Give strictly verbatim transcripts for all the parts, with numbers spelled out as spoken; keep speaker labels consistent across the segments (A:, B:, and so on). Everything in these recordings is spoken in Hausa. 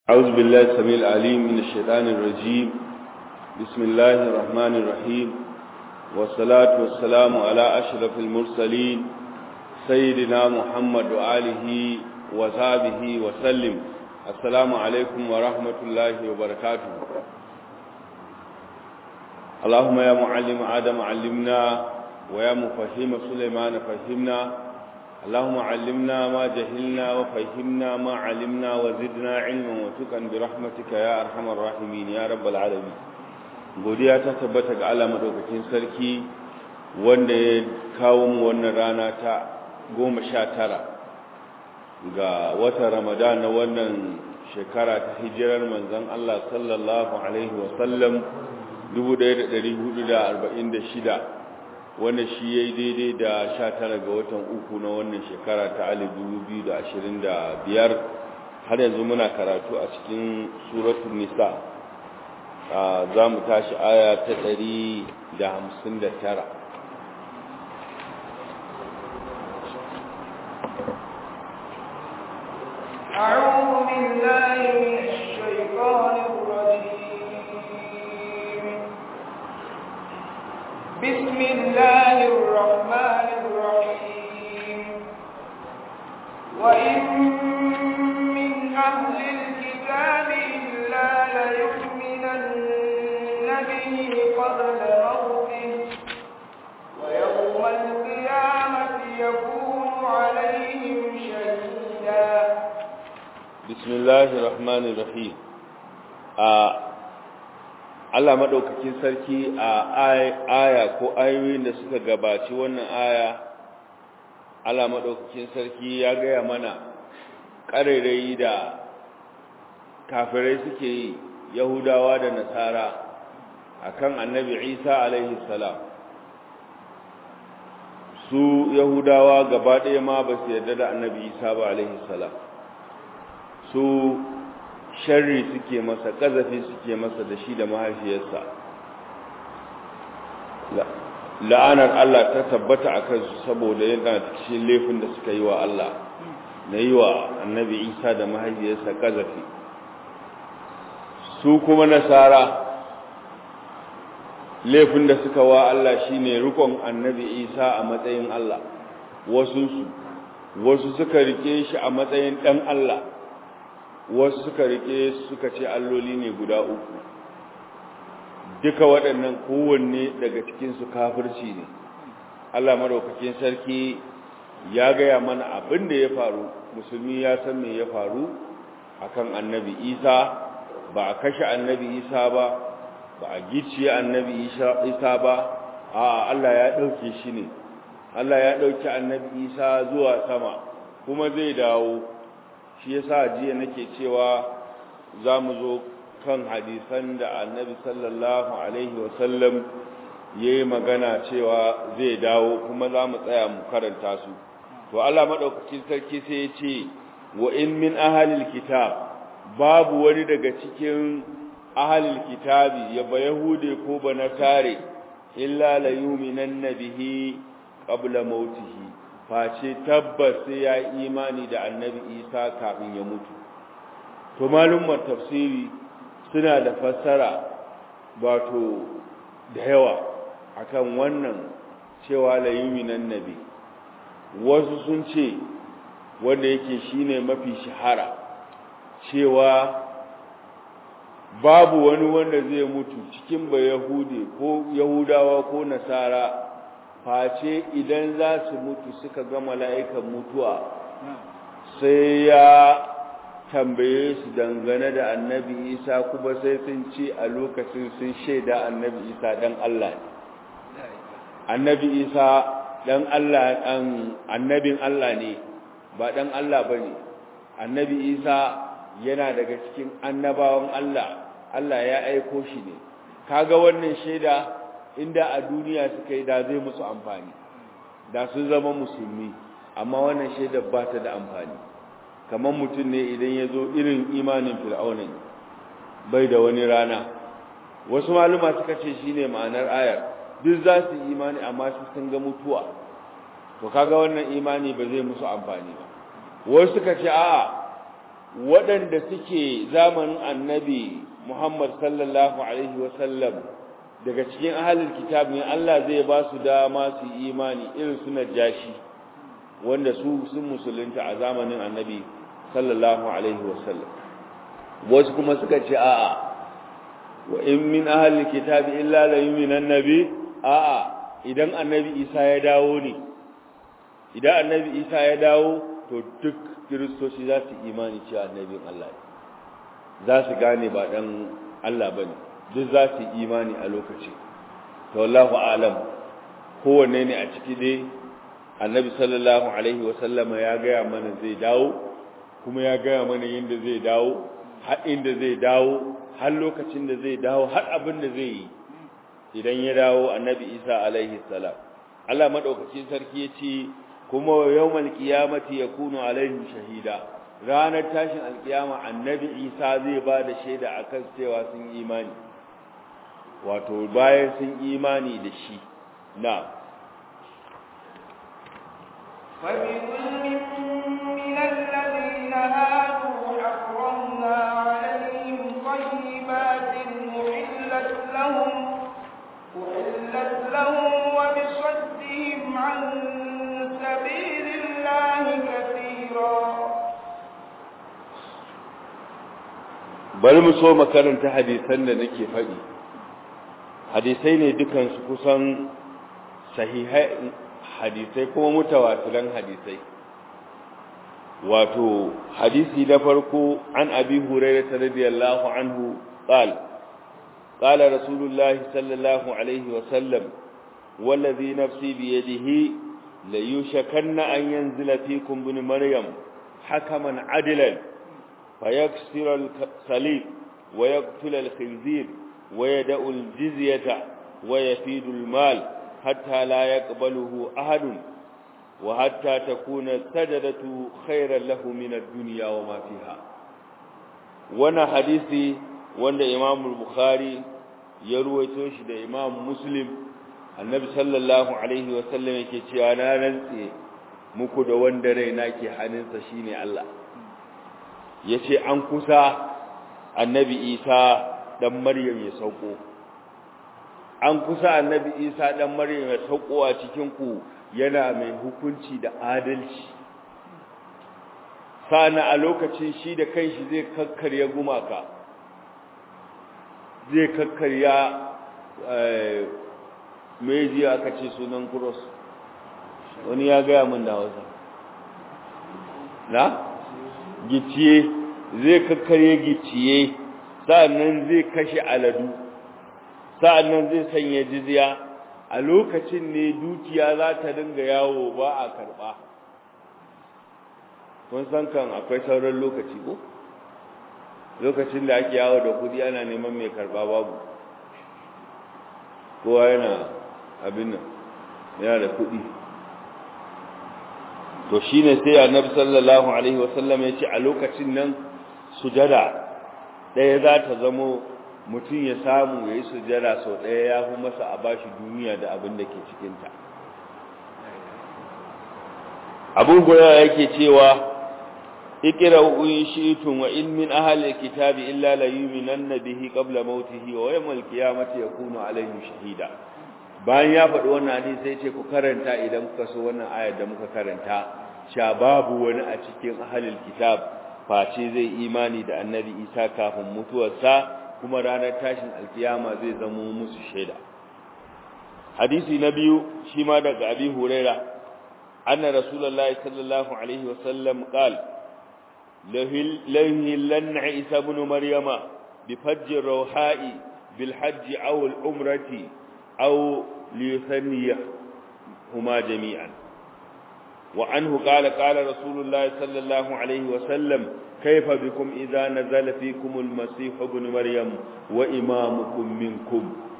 A: أعوذ بالله السميع العليم من الشيطان الرجيم. بسم الله الرحمن الرحيم، والصلاة والسلام على أشرف المرسلين سيدنا محمد وآله وصحبه وسلم. السلام عليكم ورحمة الله وبركاته. اللهم يا معلم آدم علمنا، ويا مفهم سليمان فهمنا. اللهم علمنا ما جهلنا وفهمنا ما علمنا وزدنا علما وتقا برحمتك يا أرحم الراحمين يا رب العالمين. godiya ta tabbata ga Allah madaukakin sarki wanda ya kawo mu wannan rana ta goma sha tara ga watan Ramadan na wannan shekara ta hijirar manzon Allah sallallahu alaihi wasallam dubu ɗaya da ɗari hudu da arba'in da shida, wanda shi yayi daidai da sha tara ga watan uku na wannan shekara ta alif dubu biyu da ashirin da biyar. Har yanzu muna karatu a cikin suratul nisa. za mu tashi aya ta ɗari da hamsin da tara.
B: أعوذ بالله من الشيطان الرجيم. بسم الله الرحمن الرحيم. وإن من أهل الكتاب إلا ليؤمنن به قبل موته، ويوم القيامة يكون عليهم شهيدا.
A: بسم الله الرحمن الرحيم. Allah madaukakin sarki a aya ko ayoyin da suka gabaci wannan aya, Allah madaukakin sarki ya gaya mana ƙarairayi da kafirai suke yi, Yahudawa da Nasara, akan Annabi Isa alaihi salam. Su Yahudawa gaba ɗaya ma ba su yarda da Annabi Isa ba alaihi salam. Su sharri suke masa, ƙazafi suke masa da shi da mahaifiyarsa. La'anar Allah ta tabbata a kansu saboda yana cikin laifin da suka yi wa Allah, na yi wa Annabi Isa da mahaifiyarsa ƙazafi. Su kuma Nasara, laifin da suka wa Allah shine rikon Annabi Isa a matsayin Allah. Wasu wasu suka rike shi a matsayin ɗan Allah, wasu suka rike suka ce alloli ne guda uku. Duka waɗannan kowanne daga cikinsu kafirci ne. Allah madaukakin sarki ya gaya mana abin da ya faru, musulmi ya san me ya faru akan Annabi Isa. Ba a kashe Annabi Isa ba, ba a gicciye Annabi Isa ba, a Allah ya ɗauke shi ne. Allah ya ɗauki Annabi Isa zuwa sama, kuma zai dawo. Shi yasa jiya nake cewa za mu zo kan hadisan da Annabi sallallahu alaihi wasallam ya yi magana cewa zai dawo, kuma za mu tsaya mu karanta su. To Allah maɗaukakin sarki sai ya ce, wa in min ahalil kitab, babu wani daga cikin ahalil kitabi, ya ba Yahude ko ba Nasare, illa la yu'minanna bihi qabla mautihi, face tabbas sai ya yi imani da Annabi Isa kafin ya mutu. To malumman tafsiri suna da fassara wato da yawa akan wannan cewa la yu'minanna bi. Wasu sun ce wanda yake shine mafi shahara, cewa babu wani wanda zai mutu cikin ba Yahudi ko Yahudawa ko Nasara face idan za su mutu suka ga mala'ikan mutuwa sai ya tambaye su dangane da Annabi Isa, kuma sai sun ce a lokacin sun shaida Annabi Isa dan Allah ne. Annabi Isa dan Allah, annabin Allah ne, ba dan Allah bane. Annabi Isa yana daga cikin annabawan Allah, Allah ya aiko shi ne. Kaga wannan shaida inda a duniya suka yi da zai musu amfani, da sun zama musulmi, amma wannan shaida ba ta da amfani. Kamar mutum ne idan ya zo irin imanin fir'auna bai da wani rana. Wasu maluma suka ce shi ne ma'anar ayar, duk za su yi imani amma su sun ga mutuwa, to kaga wannan imani ba zai musu amfani ba. Wasu suka ce a'a, waɗanda suke zamanin annabi Muhammad sallallahu alaihi wasallam daga cikin ahlul kitab ne Allah zai ba su dama su imani irin su Najashi wanda su sun musulunta a zamanin annabi sallallahu alaihi wasallam wasu kuma suka ce a'a wa in min ahlul kitab illa la yu'minan nabi a'a idan annabi Isa ya dawo ne idan annabi Isa ya dawo to duk kiristoci za su imani cewa annabin Allah ne za su gane ba dan Allah bane duk za su imani a lokaci to wallahu a'lam kowanne ne a ciki dai annabi sallallahu alaihi wasallama ya gaya mana zai dawo kuma ya gaya mana yadda zai dawo har inda zai dawo har lokacin da zai dawo har abin da zai yi idan ya dawo annabi Isa alaihi salam Allah madaukakin sarki ya ce kuma yawmal qiyamati yakunu alaihim shahida ranar tashin alkiyama annabi Isa zai ba da shaida akan cewa sun imani wato bayan sun imani da shi na
B: فبظلم من الذين هادوا حرمنا عليهم طيبات أحلت لهم أحلت لهم وبصدهم عن سبيل الله كثيرا
A: bari mu so makaranta hadisan da nake faɗi hadisai ne dukansu kusan sahihai hadisai kuma mutawatiran hadisai wato hadisi na farko an abi hurairah radiyallahu anhu qala qala rasulullahi sallallahu alaihi wa sallam wallazi nafsi bi yadihi la yushakanna an yanzila fikum ibn maryam hakaman adilan fayaksira al-salib wa yaqtula al-khinzir wa yada'u al-jizyata wa yafidu al-mal hatta la yaqbaluhu ahadun wa hatta takuna sajadatu khayran lahu min ad-dunya wa ma fiha wana hadisi wanda Imam al-Bukhari ya ruwaito shi da Imam Muslim annabi sallallahu alaihi wa sallam yake cewa na rantse muku da wanda raina ke hannunsa shine Allah yace an kusa annabi Isa dan Maryam ya sauko an kusa annabi Isa dan Maryam ya sauko a cikin ku yana mai hukunci da adalci sana a lokacin shi da kanshi zai kakkarya gumaka zai kakkarya mai ji aka ce sunan cross wani ya gaya min da wasa na gicciye zai kakkarye gicciye sa'annan zai kashe aladu sa'annan zai sanya jizya a lokacin ne dukiya za ta dinga yawo ba a karba kun san kan akwai sauran lokaci ko lokacin da ake yawo da kudi ana neman mai karba babu kowa yana abin nan yana da kudi to shine sai annabi sallallahu alaihi wasallam ya ce a lokacin nan sujada ɗaya za ta zamo mutum ya samu ya yi sujada sau ɗaya ya fi masa a bashi duniya da abin da ke cikinta abin goya yake cewa اقرأوا إن شئتم وإن من أهل الكتاب إلا ليؤمنن به قبل موته ويوم القيامة يكون عليهم شهيدا bayan ya faɗi wannan hadisi sai ce ku karanta idan kuka so wannan ayar da muka karanta sha babu wani a cikin ahlul kitab face zai imani da annabi Isa kafin mutuwarsa kuma ranar tashin alkiyama zai zama musu shaida hadisi na biyu shi ma daga Abi Huraira anna rasulullahi sallallahu alaihi wasallam qala لهلن عيسى بن مريم بفج الروحاء بالحج أو العمرة أو ليثنيهما جميعا وعنه قال قال رسول الله صلى الله عليه وسلم كيف بكم إذا نزل فيكم المسيح ابن مريم وإمامكم منكم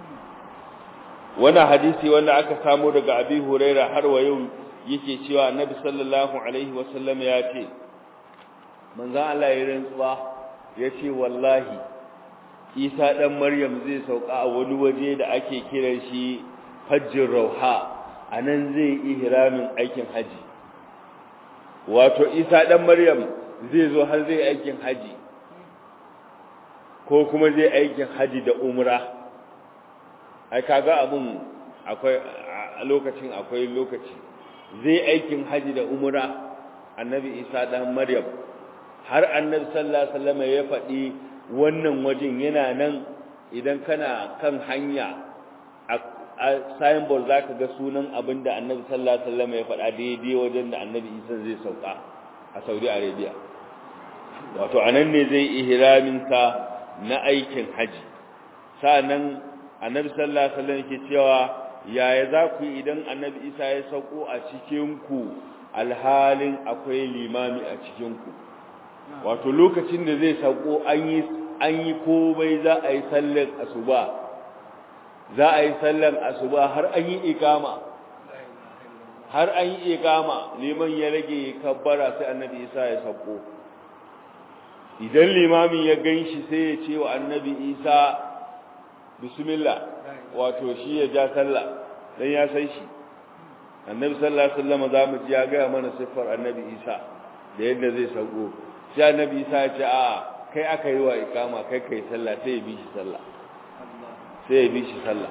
A: وانا حديثي وانا aka samu daga Abi Hurairah har wa yau yake cewa Annabi sallallahu alaihi wasallam ya ce manzo Allah ya rantsuwa yace wallahi Isa dan Maryam zai sauka a wani waje da ake kiran shi Hajjin Rauha anan zai ihramin aikin haji wato Isa dan Maryam zai zo har zai aikin haji ko kuma zai aikin haji da umra ai kaga abun akwai a lokacin akwai lokaci zai aikin haji da umra annabi Isa dan Maryam har annabi sallallahu alaihi wasallam ya faɗi wannan wajen yana nan idan kana kan hanya a signboard zaka ga sunan abinda annabi sallallahu alaihi wasallam ya faɗa daidai wajen da annabi Isa zai sauka a Saudi Arabia wato anan ne zai ihramin sa na aikin haji sanan annabi sallallahu alaihi wasallam yake cewa yaya za ku idan annabi Isa ya sauko a cikin ku alhalin akwai limami a cikin ku wato lokacin da zai sauko an yi an yi komai za a yi sallar asuba za a yi sallar asuba har an yi ikama har an yi ikama liman ya rage kabbara sai annabi Isa ya sauko idan limamin ya ganshi sai ya ce wa annabi Isa bismillah wato shi ya ja sallah dan ya san shi annabi sallallahu alaihi wasallam za mu ji ya ga mana siffar annabi Isa da yadda zai sauko sai annabi Isa ya ce a kai aka yi wa ikama kai kai sallah sai ya bi shi sallah sai ya bi shi sallah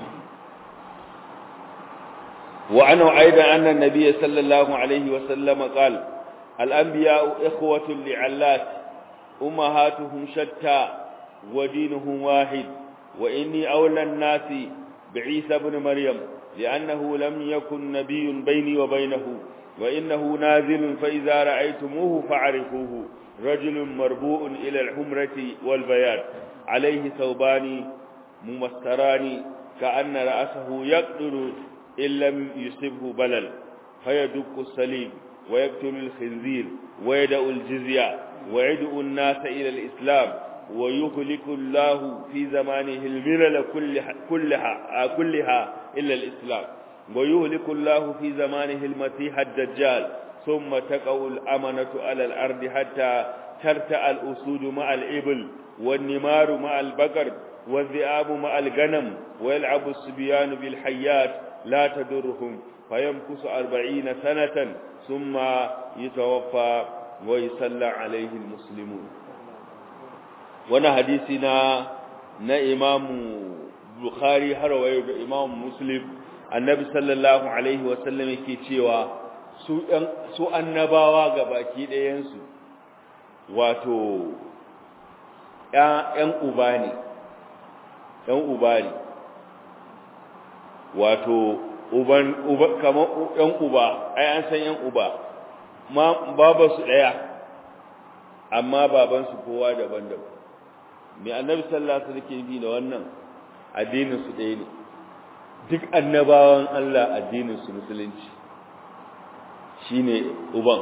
A: wa ana aidan anna an-nabiy sallallahu alaihi wasallam qala al-anbiya'u ikhwatun li'allat ummahatuhum shatta wa dinuhum wahid wa inni awla an-nasi bi'isa ibn maryam li'annahu lam yakun nabiyyun bayni wa baynahu wa innahu nazilun fa idza ra'aytumuhu fa'rifuhu رجل مربوء إلى الحمرة والبياض عليه ثوبان ممستران كأن رأسه يقدر إن لم يصبه بلل فيدك السليم ويقتل الخنزير ويدع الجزية ويدعو الناس إلى الإسلام ويهلك الله في زمانه الملل كلها, كلها, كلها إلا الإسلام ويهلك الله في زمانه المسيح الدجال ثم تقع الأمنة على الأرض حتى ترتع الأسود مع الإبل والنمار مع البقر والذئاب مع الغنم ويلعب الصبيان بالحيات لا تدرهم فيمكث أربعين سنة ثم يتوفى ويصلى عليه المسلمون وانا حديثنا نا إمام بخاري هروي إمام مسلم النبي صلى الله عليه وسلم يكي cewa su annabawa ga baki ɗayansu wato ‘yan uba ne ‘yan uba ne wato uban uba kamar ‘yan uba ai an san ‘yan uba ma babansu ɗaya amma babansu kowa daban-daban mai annabi sallallahu alaihi wasallam ke da wannan addininsu ɗaya ne duk annabawan Allah addininsu musulunci shine uban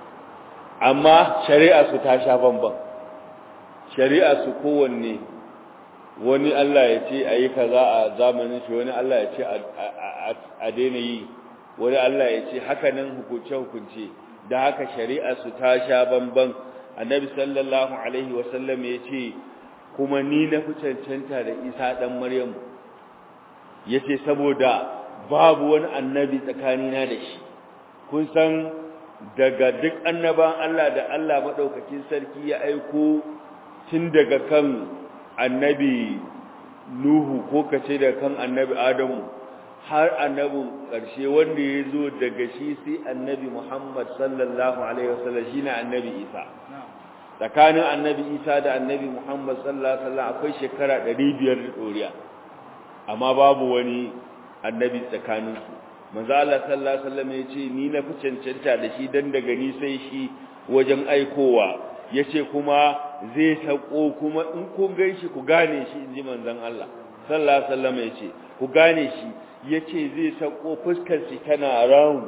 A: amma shari'a su ta sha bamban shari'a su kowanne wani Allah ya ce ayi kaza a zamanin shi wani Allah ya ce a daina yi wani Allah ya ce haka nan hukunce hukunce da haka shari'a su ta sha bamban annabi sallallahu alaihi wasallam ya ce kuma ni na fi cancanta da Isa dan Maryam yace saboda babu wani annabi tsakanina da shi kun san daga duk annaban Allah da Allah madaukakin sarki ya aiko tun daga kan annabi Nuhu ko kace da kan annabi Adamu har annabin ƙarshe wanda ya zo daga shi sai annabi Muhammad sallallahu alaihi wasallam shine annabi Isa tsakanin annabi Isa da annabi Muhammad sallallahu alaihi wasallam akwai shekara ɗari biyar da doriya amma babu wani annabi tsakaninsu manzo Allah sallallahu alaihi wasallam yace ni na fi cancanta da shi dan daga ni sai shi wajen aikowa yace kuma zai sako kuma in kun ganshi ku gane shi inji manzon Allah sallallahu alaihi wasallam yace ku gane shi yace zai sako fuskar shi tana round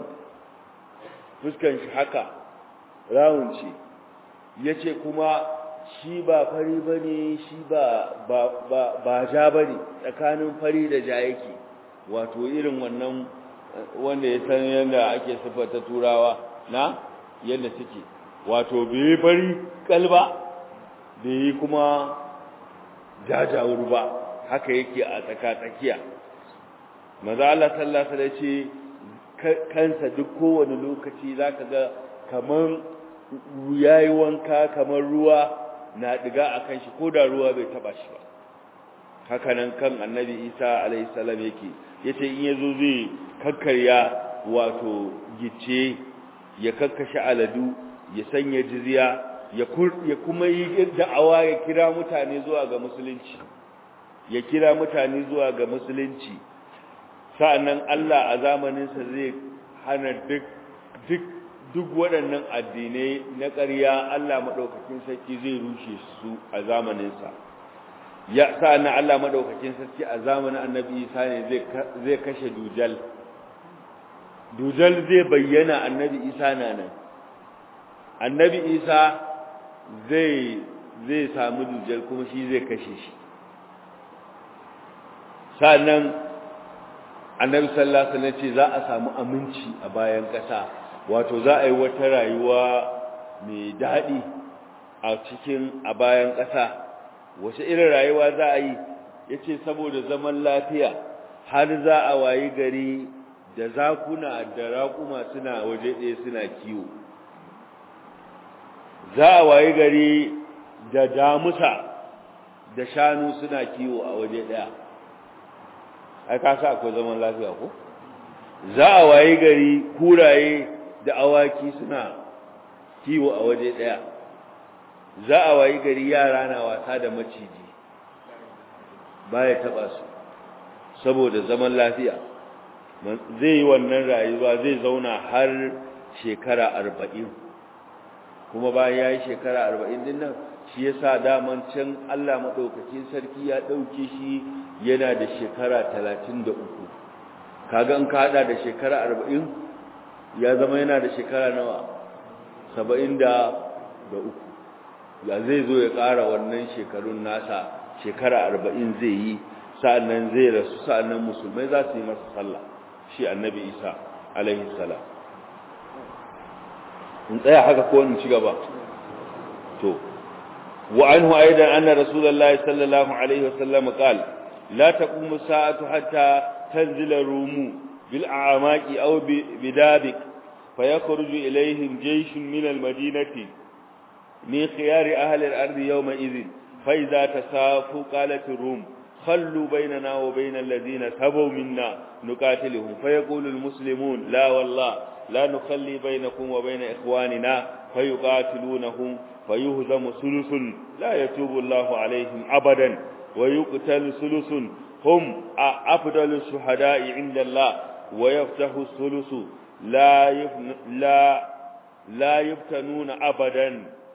A: fuskar shi haka round ce yace kuma shi ba fari bane shi ba ba ba ja bane tsakanin fari da ja yake wato irin wannan wanda ya san yadda ake sifata turawa na yadda suke wato bai bari kalba bai kuma jajawur ba haka yake a tsaka-tsakiya maza Allah sallallahu alaihi wasallam ce kansa duk kowane lokaci zaka ga kaman yayi wanka kamar ruwa na diga akan shi ko da ruwa bai taba shi ba haka nan kan annabi Isa alaihi salam yake yace in yazo zai kakkarya wato gice ya kakkashe aladu ya sanya jizya ya ya kuma yi da'awa ya kira mutane zuwa ga musulunci ya kira mutane zuwa ga musulunci sa'annan Allah a zamanin sa zai hana duk duk duk waɗannan addinai na ƙarya Allah madaukakin sarki zai rushe su a zamanin sa ya sa'annan Allah madaukakin sarki a zamanin Annabi Isa ne zai zai kashe dujal dujal zai bayyana Annabi Isa na nan Annabi Isa zai zai samu dujal kuma shi zai kashe shi sannan Annabi sallallahu alaihi wasallam ce za a samu aminci a bayan ƙasa wato za a yi wata rayuwa mai daɗi a cikin a bayan ƙasa wace irin rayuwa za a yi yace saboda zaman lafiya har za a wayi gari da zakuna da raƙuma suna waje ɗaya suna kiwo za a wayi gari da damusa da shanu suna kiwo a waje ɗaya ai ka sa akwai zaman lafiya ko za a wayi gari kuraye da awaki suna kiwo a waje ɗaya za a wayi gari yara na wasa da maciji baya taba su saboda zaman lafiya zai yi wannan rayuwa zai zauna har shekara arba'in kuma bayan yayi shekara arba'in din nan shi yasa daman can Allah madaukakin sarki ya dauke shi yana da shekara talatin da uku kaga in ka hada da shekara arba'in ya zama yana da shekara nawa saba'in da uku ya zai zo ya ƙara wannan shekarun nasa shekara arba'in zai yi sa'annan zai rasu sa'annan musulmai za su yi masa sallah shi annabi Isa alaihi salam in tsaya haka ko in ci gaba to wa anhu aidan anna rasulullahi sallallahu alaihi wasallam qala la taqumu sa'atu hatta tanzila rumu bil a'maqi aw bidabik fayakhruju ilayhim jayshun min al madinati من خيار أهل الأرض يومئذ فإذا تسافوا قالت الروم خلوا بيننا وبين الذين سبوا منا نقاتلهم فيقول المسلمون لا والله لا نخلي بينكم وبين إخواننا فيقاتلونهم فيهزم ثلث لا يتوب الله عليهم أبدا ويقتل ثلث هم أفضل الشهداء عند الله ويفتح الثلث لا لا لا يفتنون أبدا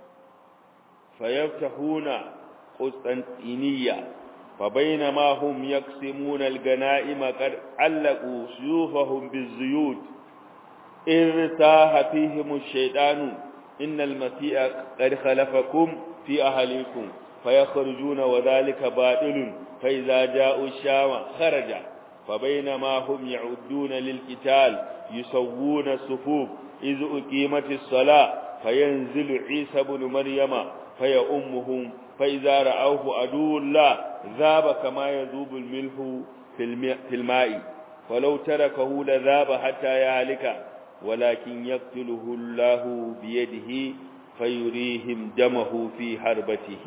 A: فيفتحون قسطنطينية فبينما هم يقسمون الغنائم قد علقوا سيوفهم بالزيوت ارتاح فيهم الشيطان إن المسيح قد خلفكم في أهلكم فيخرجون وذلك باطل فإذا جاءوا الشام خرج فبينما هم يعدون للقتال يسوون الصفوف إذ أقيمت الصلاة فينزل عيسى بن مريم فيأمهم فإذا رأوه عدو الله ذاب كما يذوب الملح في الماء فلو تركه لذاب حتى يهلك ولكن يقتله الله بيده فيريهم دمه في حربته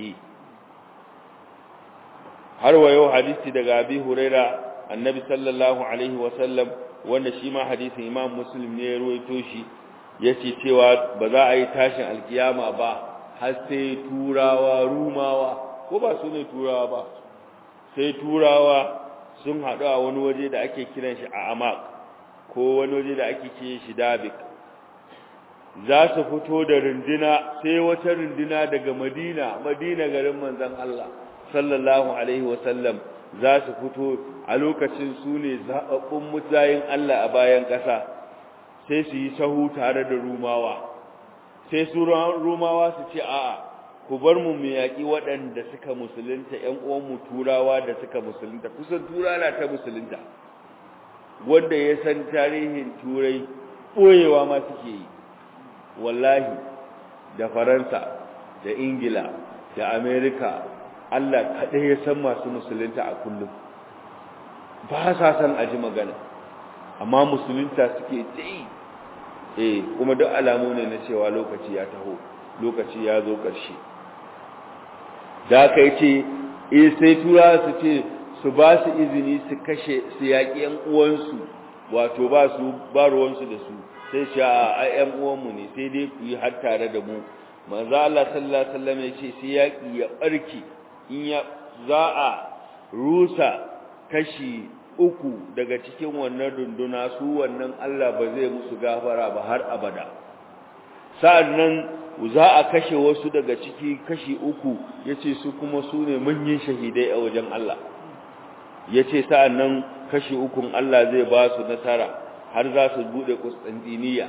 A: har wayo hadisi daga Abi Huraira annabi sallallahu alaihi wasallam wanda shi ma hadisin Imam Muslim ne ya ruwaito shi yace cewa ba za a yi tashin alkiyama ba har sai turawa rumawa ko ba su ne turawa ba sai turawa sun haɗu a wani waje da ake kiran shi a amak ko wani waje da ake kiran shi dabik za su fito da runduna sai wata runduna daga madina madina garin manzon Allah sallallahu alaihi wasallam za su fito a lokacin su ne zaɓaɓɓun mutayen Allah a bayan ƙasa sai su yi sahu tare da rumawa sai su rumawa su ce a'a ku bar mu mu yaƙi waɗanda suka musulunta ƴan uwanmu turawa da suka musulunta kusan turawa na ta musulunta wanda ya san tarihin turai ɓoyewa ma suke yi wallahi da faransa da ingila da amerika Allah kaɗai ya san masu musulunta a kullum ba sa san aji magana amma musulunta suke yi eh kuma duk alamu ne na cewa lokaci ya taho lokaci ya zo ƙarshe da kai ce eh sai tura su ce su ba su izini su kashe su yaƙi ƴan uwansu wato ba su ba ruwansu da su sai ce a ƴan uwanmu ne sai dai ku yi har tare da mu manzo Allah sallallahu alaihi wasallam ya ce sai yaƙi ya barke in ya za a rusa kashi uku daga cikin wannan runduna su wannan Allah ba zai musu gafara ba har abada sa'annan za a kashe wasu daga ciki kashi uku yace su kuma su ne manyan shahidai a wajen Allah yace sa'annan kashi ukun Allah zai ba su nasara har za su bude Constantinople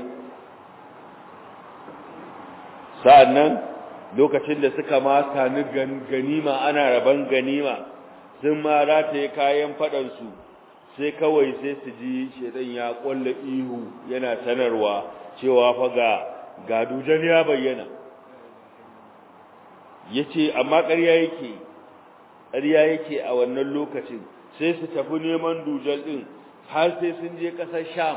A: sa'annan lokacin da suka ma sani ganima ana raban ganima sun ma rataye kayan fadan su sai kawai sai su ji shedan ya kwalla ihu yana sanarwa cewa fa ga ga dujan ya bayyana yace amma ƙarya yake ƙarya yake a wannan lokacin sai su tafi neman dujal din har sai sun je ƙasar Sham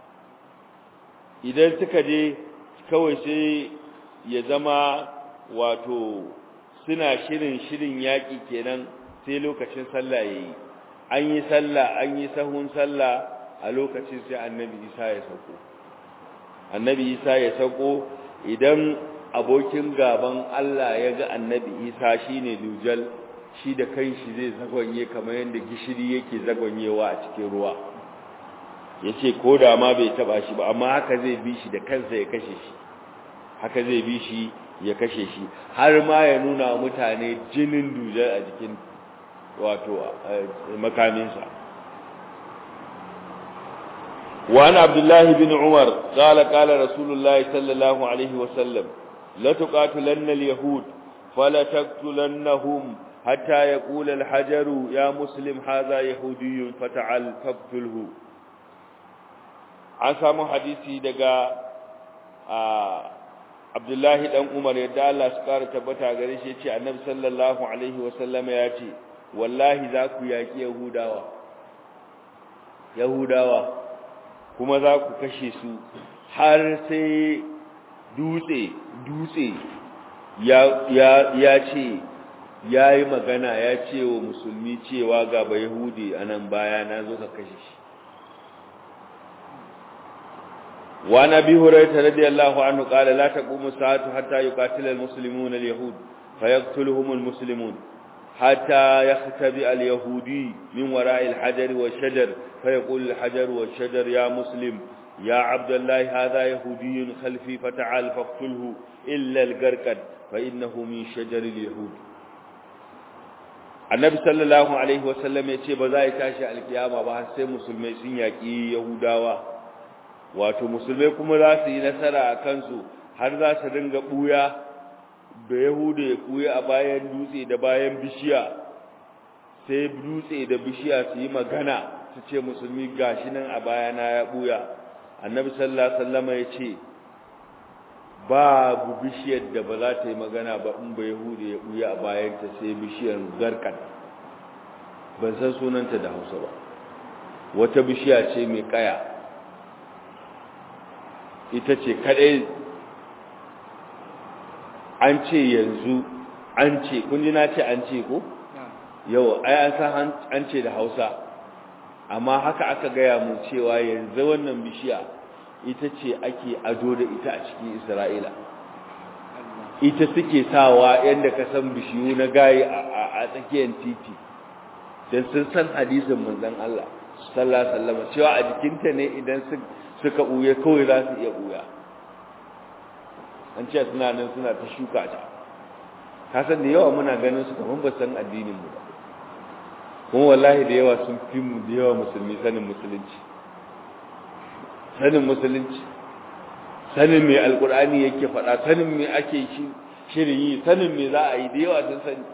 A: idan suka je kawai sai ya zama wato suna shirin shirin yaki kenan sai lokacin sallah yayi an yi sallah an yi sahun sallah a lokacin sai annabi Isa ya sauko annabi Isa ya sauko idan abokin gaban Allah ya ga annabi Isa shine dujal shi da kanshi zai zagonye kamar yadda gishiri yake zagonyewa a cikin ruwa yace ko da ma bai taba shi ba amma haka zai bi shi da kansa ya kashe shi haka zai bi shi ya kashe shi har ma ya nuna mutane jinin dujal a jikin wato makaminsa wa ana abdullahi bin umar qala qala rasulullahi sallallahu alaihi wasallam la tuqatilanna alyahud fala taqtulannahum hatta yaqula alhajaru ya muslim hadha yahudiyyun fata'al faqtulhu an samu hadisi daga abdullahi dan umar yadda Allah su kara tabbata gare shi yace annabi sallallahu alaihi wasallam ya ce wallahi za ku yaƙi yahudawa yahudawa kuma za ku kashe su har sai dutse dutse ya ya ya ce yayi magana ya ce wa musulmi cewa ga ba yahudi anan baya na zo ka kashe shi wa nabi hurairah radiyallahu anhu qala la taqumu sa'atu hatta yuqatila almuslimuna alyahud fayaqtuluhum almuslimun حتى يختبئ اليهودي من وراء الحجر والشجر فيقول الحجر والشجر يا مسلم يا عبد الله هذا يهودي خلفي فتعال فاقتله إلا القرقد فإنه من شجر اليهود النبي صلى الله عليه وسلم يقول بذلك تاشي القيامة بحث مسلمي سنياكي يهوداوا wato musulmai kuma za su yi nasara a kansu har za su dinga buya da yahuda ya kuya a bayan dutse da bayan bishiya sai dutse da bishiya su yi magana su ce musulmi gashi nan a bayana ya buya annabi sallallahu alaihi wasallam ya ce babu bishiyar da ba za ta yi magana ba in ba yahuda ya buya a bayanta sai bishiyar garkat ban san sunanta da Hausa ba wata bishiya ce mai kaya ita ce kadai an ce yanzu an ce kun ji na ce an ce ko yau ai an san an ce da Hausa amma haka aka gaya mu cewa yanzu wannan bishiya ita ce ake ado da ita a cikin Isra'ila ita suke sawa yanda ka san bishiyu na gayi a tsakiyar titi dan sun san hadisin manzon Allah sallallahu alaihi wasallam cewa a jikinta ne idan suka buye kawai za su iya buya an ce suna nan suna ta shuka ta ka san da yawa muna ganin su kaman ba san addinin mu ba kuma wallahi da yawa sun fi mu da yawa musulmi sanin musulunci sanin musulunci sanin me alqur'ani yake faɗa sanin me ake shirin yi sanin me za a yi da yawa sun sani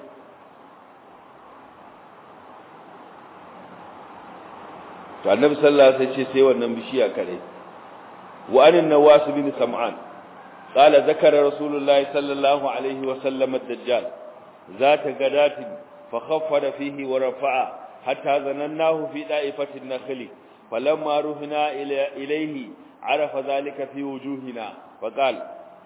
A: to annabi sallallahu alaihi wasallam sai ce sai wannan bishiya kare wa anin nawas bin sam'an قال ذكر رسول الله صلى الله عليه وسلم الدجال ذات غداة فخفض فيه ورفع حتى ظنناه في دائفة النخل فلما رهنا إليه عرف ذلك في وجوهنا فقال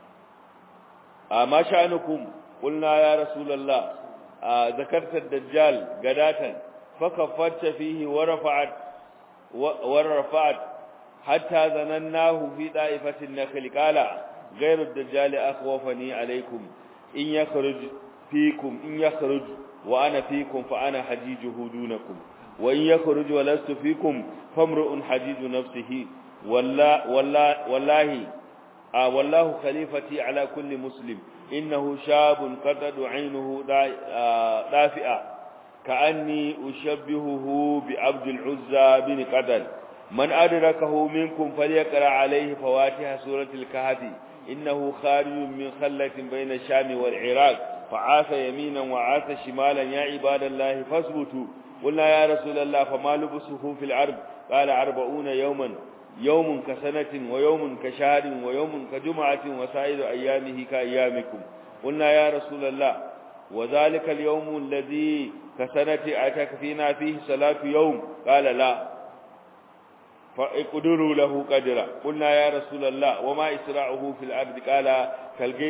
A: ما شأنكم قلنا يا رسول الله ذكرت الدجال غداة فكفرت فيه ورفعت ورفعت حتى ظنناه في طائفة النخل قال غير الدجال أخوفني عليكم إن يخرج فيكم إن يخرج وأنا فيكم فأنا حجيجه دونكم وإن يخرج ولست فيكم فامرؤ حجيج نفسه والله والله والله آه والله خليفتي على كل مسلم إنه شاب قد عينه دافئة كأني أشبهه بعبد العزى بن قتل من أدركه منكم فليقرأ عليه فواتح سورة الكهف إنه خارج من خلة بين الشام والعراق فعاث يمينا وعاث شمالا يا عباد الله فاثبتوا قلنا يا رسول الله فما لبسه في الأرض قال أربعون يوما يوم كسنة ويوم كشهر ويوم كجمعة وسائر أيامه كأيامكم قلنا يا رسول الله وذلك اليوم الذي كسنة أتكفينا فيه صلاة يوم قال لا فاقدروا له قدرا قلنا يا رسول الله وما إسراعه في الأرض قال كالجيس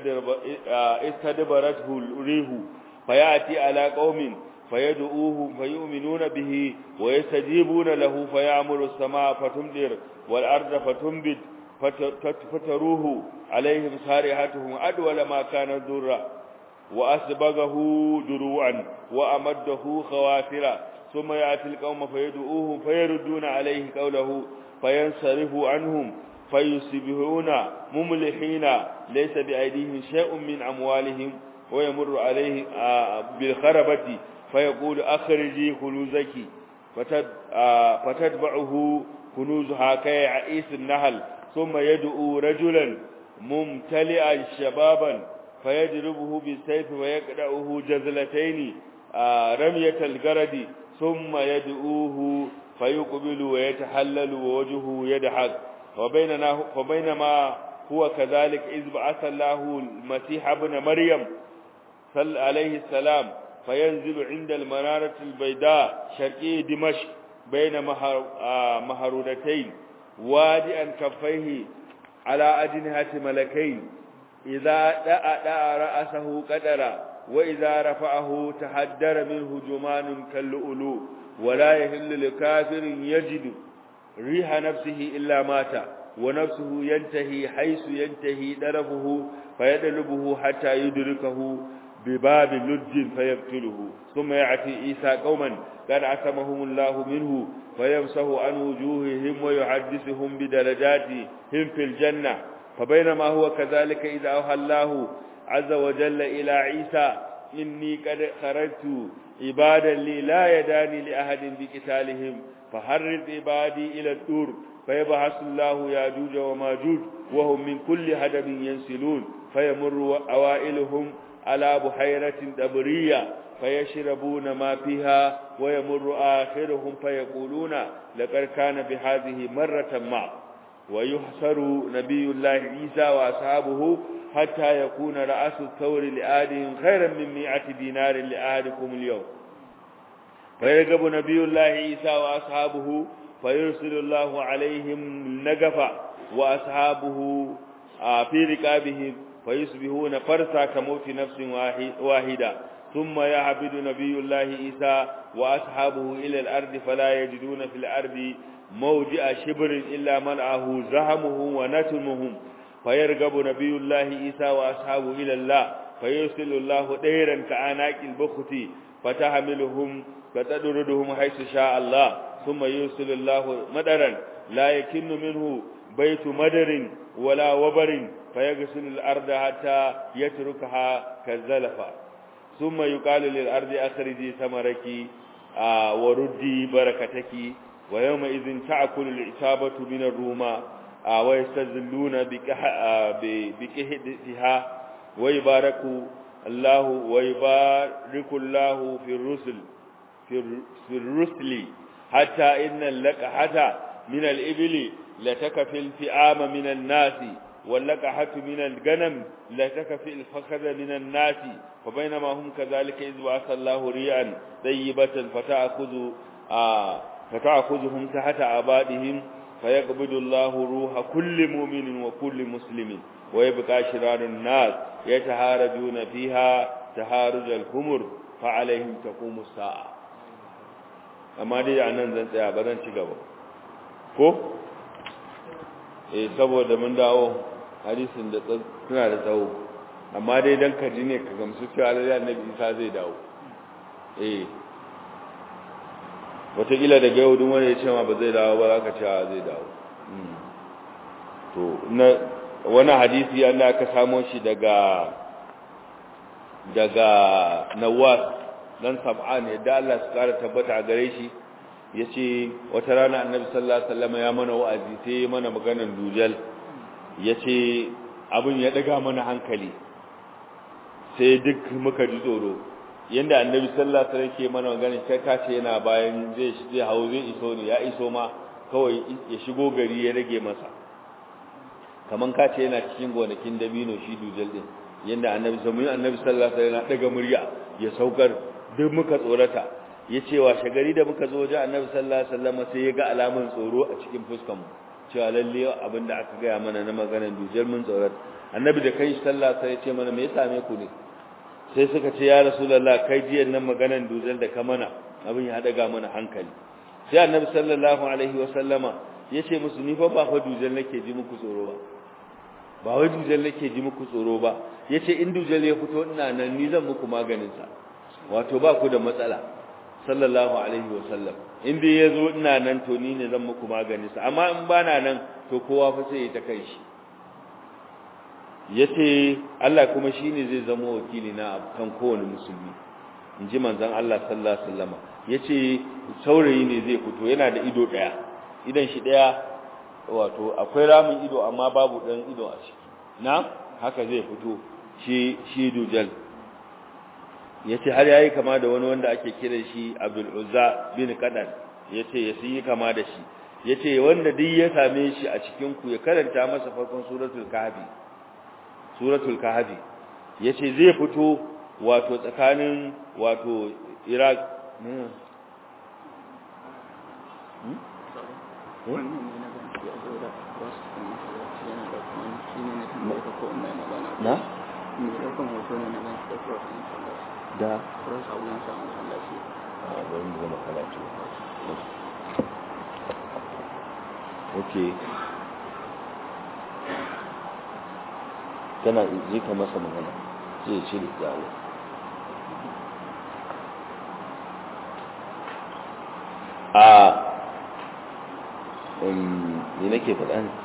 A: استدبرته الريح فيأتي على قوم فيدعوهم فيؤمنون به ويستجيبون له فيأمر السماء فتمطر والأرض فتنبت فتروه عليهم صارحتهم أدول ما كان ذرا وأسبغه دروعا وأمده خوافرا ثم يأتي القوم فيدعوهم فيردون عليه قوله فينصرف عنهم فيصبحون مملحين ليس بأيديهم شيء من أموالهم ويمر عليه بالخربة فيقول أخرجي كنوزك فتتبعه كنوزها كيعيس النهل ثم يدعو رجلا ممتلئا شبابا فيضربه بالسيف ويقطعه جزلتين رمية الجرد ثم يدعوه فيقبل ويتحلل ووجهه يضحك وبيننا وبينما هو كذلك إذ بعث الله المسيح ابن مريم صلى عليه السلام فينزل عند المنارة البيضاء شرقي دمشق بين مهرودتين وادئا كفيه على أجنحة ملكين إذا دأ دأ رأسه قدر وإذا رفعه تحدر منه جمان كاللؤلؤ ولا يهل لكافر يجد ريح نفسه إلا مات ونفسه ينتهي حيث ينتهي درفه فيدلبه حتى يدركه بباب لج فيقتله ثم يأتي عيسى قوما قد عصمهم الله منه فيمسح عن وجوههم ويحدثهم بدرجاتهم في الجنة فبينما هو كذلك إذا أوحى الله عز وجل إلى عيسى إني قد خرجت عبادا لي لا يداني لأحد بقتالهم فحرض عبادي إلى الدور فيبعث الله ياجوج وماجوج وهم من كل هدب ينسلون فيمر أوائلهم على بحيرة دبرية فيشربون ما فيها ويمر آخرهم فيقولون لقد كان بهذه مرة ما ويحسر نبي الله عيسى وأصحابه حتى يكون رأس الثور لآدهم خيرا من مئة دينار لآدكم اليوم فيرغب نبي الله عيسى وأصحابه فيرسل الله عليهم النجف وأصحابه في ركابهم فيصبحون فرسا كموت نفس واحدة ثم يعبد نبي الله عيسى وأصحابه إلى الأرض فلا يجدون في الأرض موضع شبر إلا منعه زهمهم ونتمهم فيرغب نبي الله عيسى وأصحابه إلى الله فيرسل الله ديرا كعناق البخت فتحملهم فتدردهم حيث شاء الله ثم يرسل الله مدرا لا يكن منه بيت مدر ولا وبر فيغسل الأرض حتى يتركها كالزلفة ثم يقال للأرض أخرجي ثمرك آه وردي بركتك ويومئذ تأكل العصابة من الروما آه ويستذلون بكهدها ويبارك الله ويبارك الله في الرسل في الرسل حتى إن اللقحة من الإبل لتكفي الفئام من الناس واللقحة من الغنم لتكفي الفخذ من الناس فبينما هم كذلك إذ بعث الله ريعا طيبة فتأخذ آه فتأخذهم تحت عبادهم fayaqbidu Allahu ruha kulli mu'minin wa kulli muslimin wa yabqa shirarun nas yataharajuna fiha taharuj al-humur fa alaihim taqumu as-sa'a. amma dai anan zan tsaya ba zan ci gaba ko eh saboda mun dawo hadisin da suna da tsawo amma dai dan ka ji ne ka gamsu cewa Annabi Isa zai dawo eh wataƙila daga yau duk wanda ya ce ma ba zai dawo ba za ka ce zai dawo to na wani hadisi an da aka samo shi daga daga Nawas dan Sab'an yadda Allah su kara tabbata a gare shi yace wata rana Annabi sallallahu alaihi wasallam ya mana wa'azi sai mana maganar dujal yace abin ya daga mana hankali sai duk muka ji tsoro yanda Annabi sallallahu alaihi wasallam ke mana maganar sai ka ce yana bayan zai zai hawo zai iso ne ya iso ma kawai ya shigo gari ya rage masa kaman ka ce yana cikin gonakin dabino shi dujal din yanda Annabi sallallahu alaihi wasallam yana daga murya ya saukar duk muka tsorata yace wa shagari da muka zo wajen Annabi sallallahu alaihi wasallam sai ya ga alamun tsoro a cikin fuskar mu cewa lalle abinda aka ga mana na maganar dujal mun tsorata Annabi da kai sallallahu alaihi wasallam ya ce mana me ya same ku ne sai suka ce ya rasulullah kai jiyan nan maganar dujal da ka mana abin ya daga mana hankali sai Annabi sallallahu alaihi wasallama yace musu ni fa ba fa dujal nake ji muku tsoro ba ba wai dujal nake ji muku tsoro ba yace in dujal ya fito ina nan ni zan muku maganin sa wato ba ku da matsala sallallahu alaihi wasallam in dai yazo ina nan to ni ne zan muku maganin sa amma in bana nan to kowa fa sai ya ta kai shi yace Allah kuma shine zai zama wakili na kan kowane musulmi inji manzon Allah sallallahu alaihi wasallam yace saurayi ne zai fito yana da ido daya idan shi daya wato akwai ramin ido amma babu dan ido a ciki na haka zai fito shi shi dujal yace har yayi kama da wani wanda ake kiran shi Abdul Uzza bin Qadan yace yayi kama da shi yace wanda duk ya same shi a cikin ku ya karanta masa farkon suratul kahfi suratul kahfi yace zai fito wato tsakanin wato Iraq hmm na da okay kana ji ka masa magana sai ce da yawo a um ne nake faɗa ne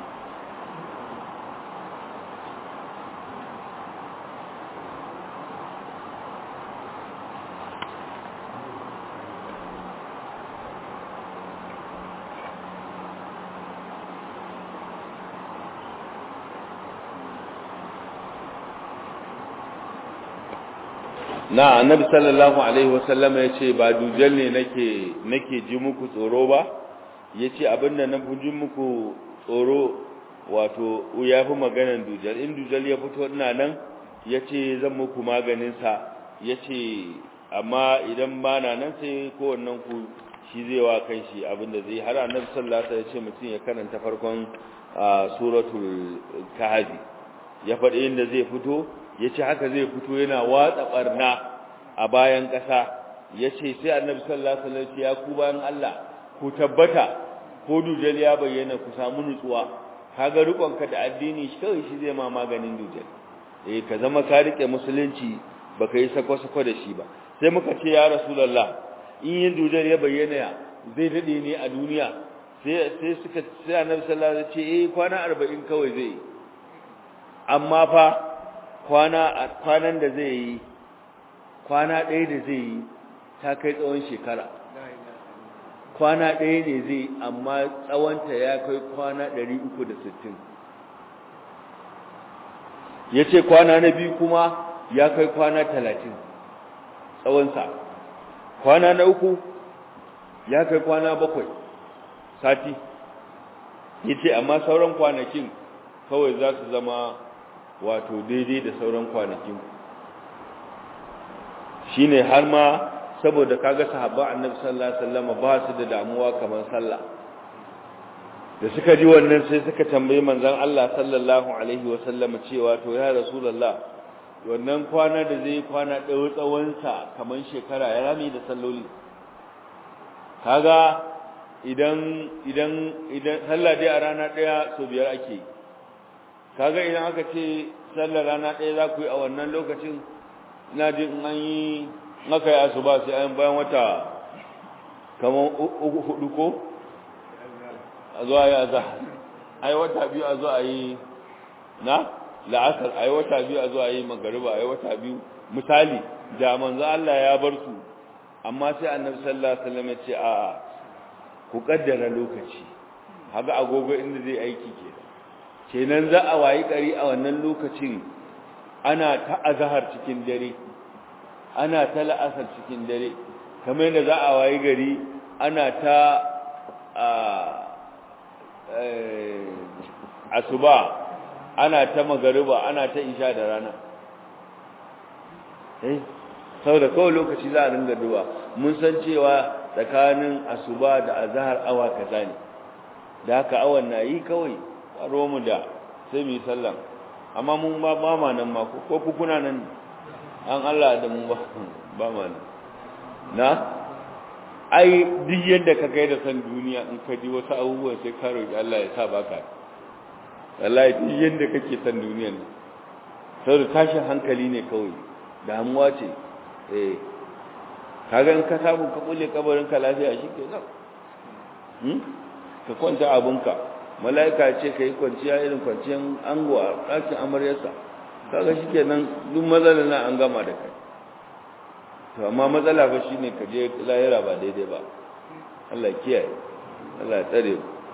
A: na annabi sallallahu alaihi wasallam yace ba dujal ne nake nake ji muku tsoro ba yace abinda na ji muku tsoro wato yafi maganan dujal in dujal ya fito ina nan yace zan muku maganin sa yace amma idan ba na nan sai ko wannan ku shi zai wa kan shi abinda zai har annabi sallallahu alaihi wasallam yace mutum ya karanta farkon suratul kahfi ya faɗi inda zai fito yace haka zai fito yana watsa barna a bayan ƙasa yace sai annabi sallallahu alaihi wasallam ya ku bayan Allah ku tabbata ko dujal ya bayyana ku samu nutsuwa kaga rukonka da addini shi kawai shi zai ma maganin dujal eh ka zama ka rike musulunci baka yi sako-sako da shi ba sai muka ce ya rasulullah in yin dujal ya bayyana zai dade ne a duniya sai sai suka sai annabi sallallahu alaihi wasallam ya ce eh kwana arba'in kawai zai amma fa kwana kwanan da zai yi kwana ɗaya da zai yi ta kai tsawon shekara kwana ɗaya ne zai amma tsawonta ya kai kwana ɗari uku da sittin ya ce kwana na biyu kuma ya kai kwana talatin tsawonsa kwana na uku ya kai kwana bakwai sati ya ce amma sauran kwanakin kawai za su zama wato daidai da sauran kwanakin shine har ma saboda kaga sahabban annabi sallallahu alaihi wasallam ba su da damuwa kamar sallah da suka ji wannan sai suka tambayi manzon Allah sallallahu alaihi wasallam cewa to ya rasulullah wannan kwana da zai kwana ɗaya tsawon sa kaman shekara ya rami da salloli kaga idan idan idan sallah dai a rana ɗaya so biyar ake kaga idan aka ce sallar rana ɗaya za ku yi a wannan lokacin ina jin an yi maka yi asuba sai an bayan wata kaman uku hudu ko a zuwa yi azahar ai wata biyu a zuwa yi na la'asar ai wata biyu a zuwa yi magariba ai wata biyu misali da manzo Allah ya bar su amma sai annabi sallallahu alaihi wasallam ya ce a ku kaddara lokaci haga agogo inda zai aiki ke kenan za a wayi kari a wannan lokacin ana ta azhar cikin dare ana ta la'asar cikin dare kamar yadda za a wayi gari ana ta a asuba ana ta magariba ana ta isha da rana eh saboda kawai lokaci za a ringa duba mun san cewa tsakanin asuba da azhar awa kaza ne da haka awan na yi kawai karo mu da sai mu yi sallah amma mun ba ba ma nan ma ko ku kuna nan an Allah da mu ba ba ma nan na ai duk yadda ka kai da san duniya in ka ji wasu abubuwa sai ka roki Allah ya sa baka wallahi duk yadda kake san duniyar nan saboda tashin hankali ne kawai damuwa ce eh kaga in ka samu ka kulle kabarin ka lafiya shikenan hmm ka kwanta abunka malaika ce kai kwanciya irin kwanciyan ango a ɗakin amaryarsa kaga shikenan duk matsalar nan an gama da kai to amma matsala fa shine ka je lahira ba daidai ba Allah kiyaye Allah tsare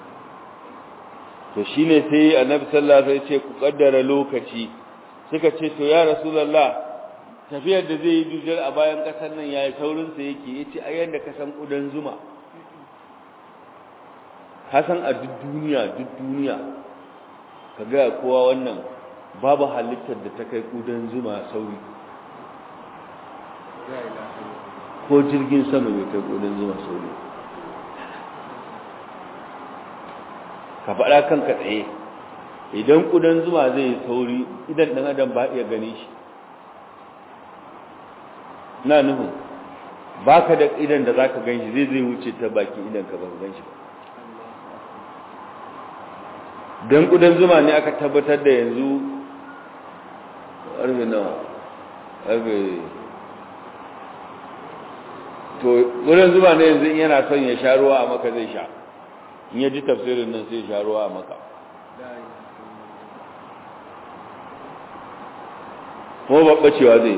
A: to shine sai annabi sallallahu alaihi wasallam ya ce ku kaddara lokaci suka ce to ya rasulullah tafiyar da zai yi dujar a bayan kasar nan yayi saurin sa yake yace a yanda ka san kudan zuma hasan a duk duniya duk duniya kaga kowa wannan babu halittar da ta kai kudan zuma sauri ko jirgin sama bai kai kudan zuma sauri ka faɗa kanka tsaye idan kudan zuma zai yi sauri idan ɗan adam ba iya gani shi na nuhu ba ka da idan da za ka gan shi zai zai wuce ta baki idan ka ba ka gan shi ba don kudan zuma ne aka tabbatar da yanzu ƙarfe nawa ƙarfe to kudan zuma ne yanzu yana son ya sha ruwa a maka zai sha in ya ji tafsirin nan sai ya sha ruwa a maka ko babbacewa zai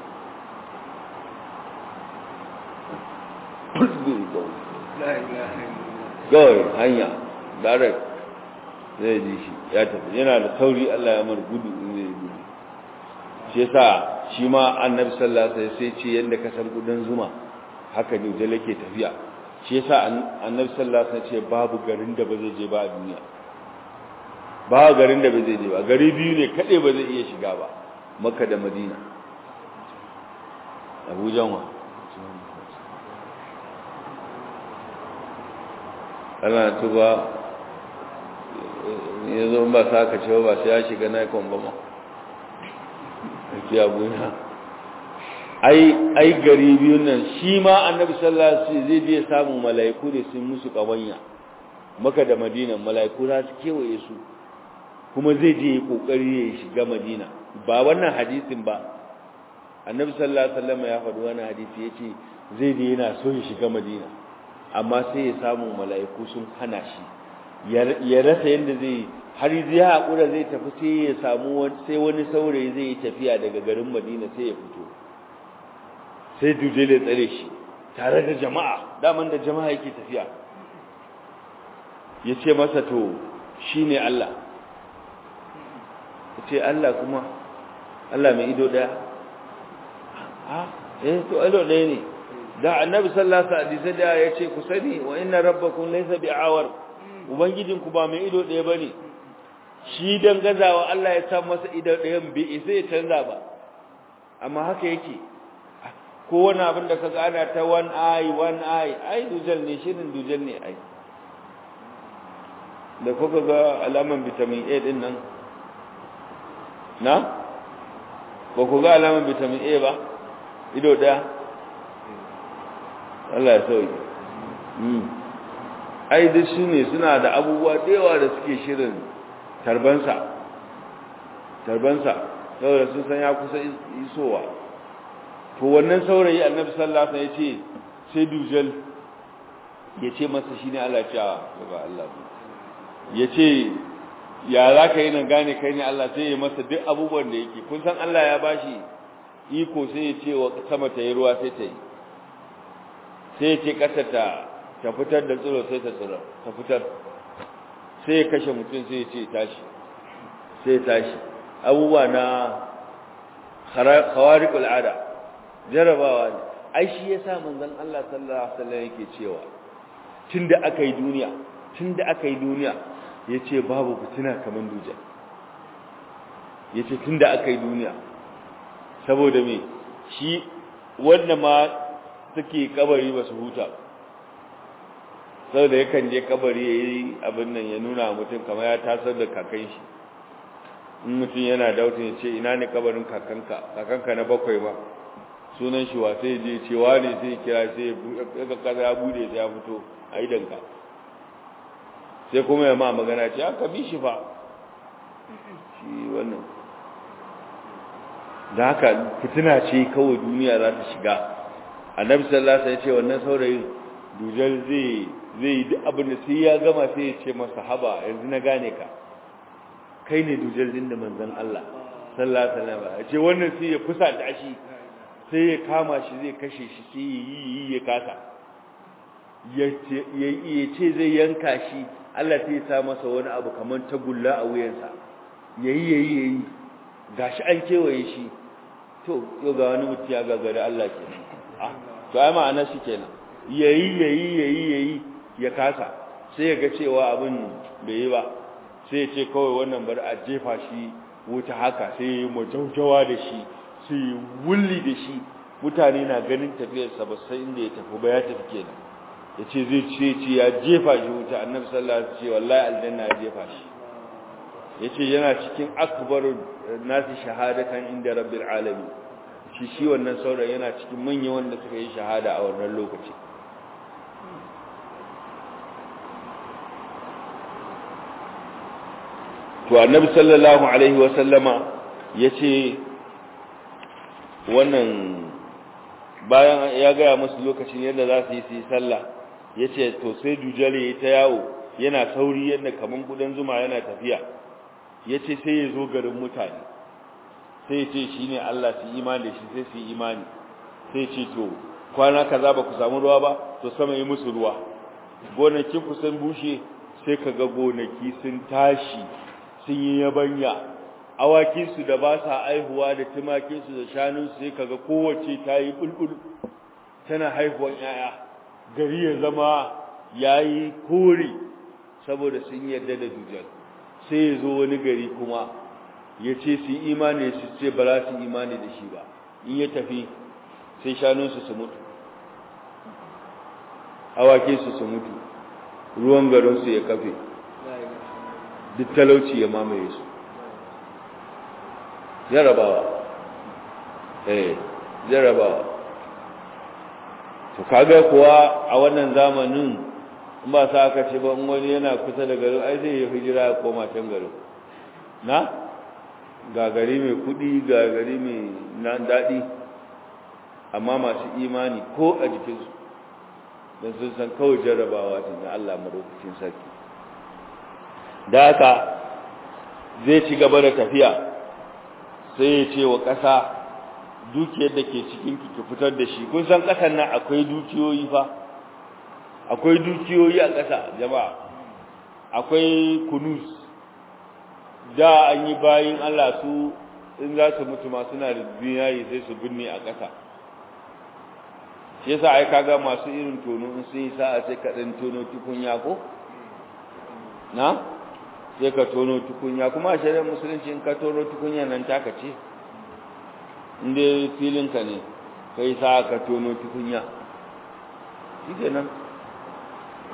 A: gawai hanya direct zai ji shi ya tafi yana da sauri Allah ya mar gudu in zai gudu shi yasa shi ma annabi sallallahu alaihi wasallam sai ce yanda ka san gudan zuma haka ne da yake tafiya shi yasa annabi sallallahu alaihi wasallam ce babu garin da ba zai je ba a duniya ba garin da ba zai je ba gari biyu ne kade ba zai iya shiga ba Makka da Madina Abuja wa Allah tuba yanzu ba sa ka ce ba sai ya shiga na ikon ba ma ake abuja ai ai gari biyun nan shi ma annabi sallallahu alaihi wasallam zai je samu malaiku da sun musu kawanya Makka da Madina malaiku za su kewaye su kuma zai je kokari ya shiga Madina ba wannan hadisin ba annabi sallallahu alaihi wasallam ya faɗi wannan hadisi yace zai je yana so ya shiga Madina amma sai ya samu malaiku sun hana shi ya rasa yanda zai har zai hakura zai tafi sai ya samu sai wani saurayi zai yi tafiya daga garin Madina sai ya fito sai dujele tsare shi tare da jama'a daman da jama'a yake tafiya yace masa to shine Allah yace Allah kuma Allah mai ido daya ah eh to ido daya ne da annabi sallallahu alaihi wasallam da yace ku sani wa inna rabbakum laysa bi'awar ubangijinku ba mai ido daya bane shi dan gazawa Allah ya sa masa ido dayan bai sai ya canza ba amma haka yake ko wani abin da kaga ana ta one eye one eye ai dujal ne shirin dujal ne ai da kuka ga alaman vitamin A din nan na ba ku ga alaman vitamin A ba ido daya Allah ya sauke mm ai da shi ne suna da abubuwa da yawa da suke shirin tarbansa tarbansa saboda sun san ya kusa isowa to wannan saurayi annabi sallallahu alaihi wasallam ya ce sai dujal ya ce masa shine Allah cewa ba Allah ya ce ya za ka yi nan gane kai ne Allah sai ya masa duk abubuwan da yake kun san Allah ya bashi iko sai ya ce wa sama ta yi ruwa sai ta yi sai ya ce ƙasa ta ta fitar da tsiro sai ta tsiro ta fitar sai ya kashe mutum sai ya ce tashi sai ya tashi abubuwa na khawariqul ada jarabawa ne ai shi yasa manzon Allah sallallahu alaihi wasallam yake cewa tunda aka yi duniya tunda aka yi duniya yace babu fitina kaman duje yace tunda aka yi duniya saboda me shi wanda ma suke kabari ba su huta saboda yakan je kabari yayi abin nan ya nuna mutum kamar ya tasar da kakan shi in mutum yana dautin ya ce ina ne kabarin kakanka kakanka na bakwai ba sunan shi wa sai je cewa ne sai kira sai ya kaza ya bude sai ya fito a idanka sai kuma ya ma magana ce aka bi shi fa shi wannan da haka fitina ce kawai duniya za ta shiga annabi sallallahu alaihi wasallam ya ce wannan saurayin dujal zai zai yi duk abin da sai ya gama sai ya ce masa haba yanzu na gane ka kai ne dujal din da manzon Allah sallallahu alaihi wasallam ya ce wannan sai ya fusa da shi sai ya kama shi zai kashe shi sai ya yi ya kasa ya ce zai yanka shi Allah sai ya sa masa wani abu kamar tagulla a wuyansa yayi yayi yayi gashi an kewaye shi to yau ga wani mutum ya gagara Allah kenan ah to ai ma'ana shi kenan yayi yayi yayi yayi ya kasa sai ya ga cewa abin bai yi ba sai ya ce kawai wannan bari a jefa shi wuta haka sai ya yi majaujawa da shi sai wulli da shi mutane na ganin tafiyarsa ba sai inda ya tafi ba ya tafi kenan ya ce zai ce ce ya jefa shi wuta annabi sallallahu alaihi wasallam ce wallahi aljanna ya jefa shi ya ce yana cikin akbaru nasi shahadatan inda rabbil alamin shi shi wannan saurayi yana cikin manyan wanda suka yi shahada a wannan lokaci to annabi sallallahu alaihi wasallama yace wannan bayan ya gaya musu lokacin yadda za su yi su yi sallah yace to sai dujale ya ta yawo yana sauri yadda kaman gudan zuma yana tafiya yace sai ya zo garin mutane sai ya ce shine Allah su imani da shi sai su yi imani sai ya ce to kwana kaza ba ku samu ruwa ba to sama yi musu ruwa gonakin ku sun bushe sai kaga gonaki sun tashi sun yi yabanya awakinsu da ba sa aihuwa da tumakinsu da shanunsu sai kaga kowace ta yi bulbul tana haihuwan yaya gari ya zama yayi kore saboda sun yarda da dujal sai ya zo wani gari kuma ya ce su yi imani su ce ba za su imani da shi ba in ya tafi sai shanunsu su mutu awakinsu su mutu ruwan garinsu ya kafe duk talauci ya mamaye su jarabawa eh jarabawa to kaga kuwa a wannan zamanin in ba sa aka ce ba in wani yana kusa da garin ai zai yi hijira ya koma can garin na ga gari mai kudi ga gari mai nan dadi amma masu imani ko a jikinsu don sun san kawai jarabawa ce na Allah madaukakin sarki da haka zai ci gaba da tafiya sai ya ce wa ƙasa dukiyar da ke cikin ki fitar da shi kun san ƙasar nan akwai dukiyoyi fa akwai dukiyoyi a ƙasa jama'a akwai kunus da an yi bayin Allah su in za su mutu ma suna da zinari sai su binne a ƙasa shi yasa ai kaga masu irin tono in sun yi sa'a sai ka dan tono tukunya ko na sai ka tono tukunya kuma a shari'ar musulunci in ka tono tukunya nan taka ce inda filinka ne kai sa ka tono tukunya shi kenan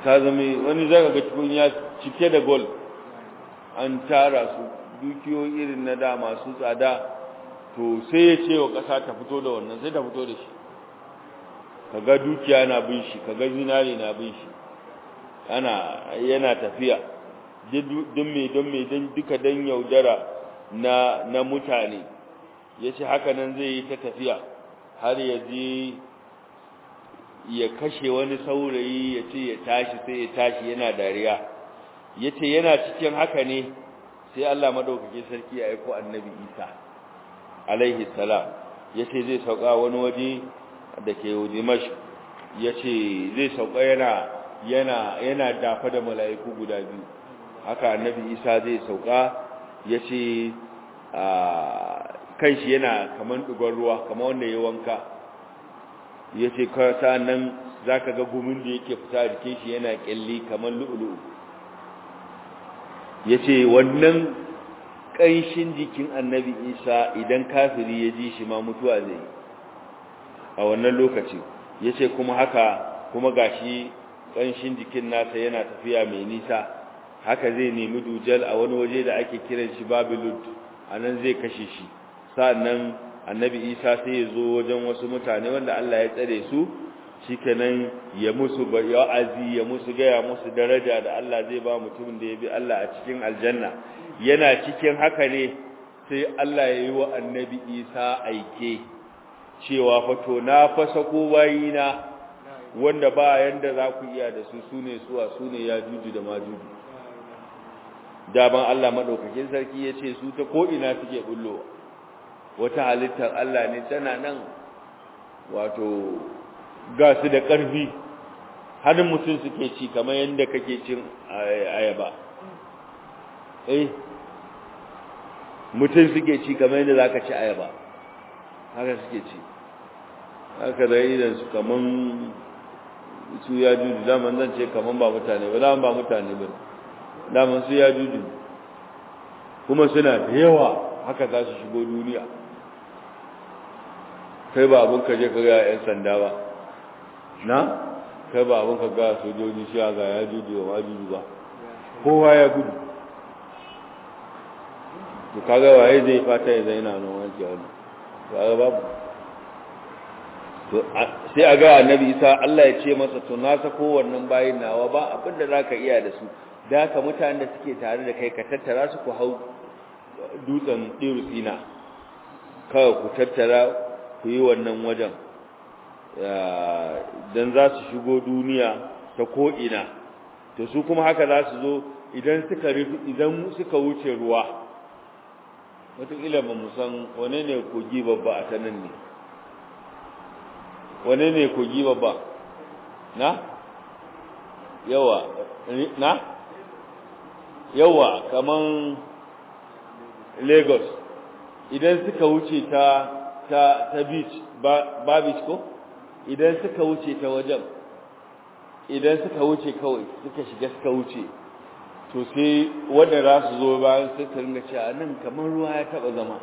A: ta zama wani zaka ga tukunya cike da gold an tara su dukiyoyi irin na da masu tsada to sai ya ce wa ƙasa ta fito da wannan sai ta fito da shi kaga dukiya na bin shi kaga zinari na bin shi ana yana tafiya don me don me don duka dan yaudara na na mutane yace haka nan zai yi ta tafiya har ya je ya kashe wani saurayi yace ya tashi sai ya tashi yana dariya yace yana cikin haka ne sai Allah madaukake sarki ya aika annabi Isa alaihi salam yace zai sauka wani waje da ke Dimashq yace zai sauka yana yana yana dafa da mala'iku guda biyu haka annabi Isa zai sauka yace a kanshi yana kaman dugon ruwa kamar wanda ya wanka yace ka sanan zaka ga gumin da yake fita jikin shi yana kelli kaman lu'lu'u yace wannan kanshin jikin annabi Isa idan kafiri ya ji shi ma mutuwa zai a wannan lokaci yace kuma haka kuma gashi kanshin jikin nasa yana tafiya mai nisa haka zai nemi dujal a wani waje da ake kiran shi Babilud anan zai kashe shi sannan annabi Isa sai ya zo wajen wasu mutane wanda Allah ya tsare su shikenan ya musu wa'azi ya musu gaya musu daraja da Allah zai ba mutumin da ya bi Allah a cikin aljanna yana cikin haka ne sai Allah ya yi wa annabi Isa aike cewa fa to na fasa ko bayina wanda ba yanda za ku iya da su sune suwa sune ya juju da majuju daban Allah madaukakin sarki yace su ta ko ina suke bullo wata halittar Allah ne tana nan wato ga su da ƙarfi har mutum suke ci kamar yanda kake cin ayaba eh mutum suke ci kamar yanda zaka ci ayaba haka suke ci haka da idan su kaman su ya juju zaman zan ce kaman ba mutane ba zaman ba mutane ba zaman su ya juju kuma suna da yawa haka za su shigo duniya kai ba abun ka je ka ga yan sanda ba na kai ba abun ka ga sojoji shi ga ya juju ba juju ba kowa ya gudu to kaga waye zai fata ya zaina nan wani jawani kaga babu to sai aga annabi Isa Allah ya ce masa to na sako wannan bayin nawa ba abinda zaka iya da su da ka mutanen da suke tare da kai ka tattara su ku hau dutsen Dirusina kawai ku tattara ku yi wannan wajen dan za su shigo duniya ta ko ina to su kuma haka za su zo idan suka rufi idan suka wuce ruwa wataƙila ba mu san wane ne kogi babba a ta nan ne wane ne kogi babba na yawa na yawa kaman Lagos idan suka wuce ta ta ta beach ba ba beach ko idan suka wuce ta wajen idan suka wuce kawai suka shiga suka wuce to sai wanda za su zo bayan sai ta ringa cewa nan kamar ruwa ya taba zama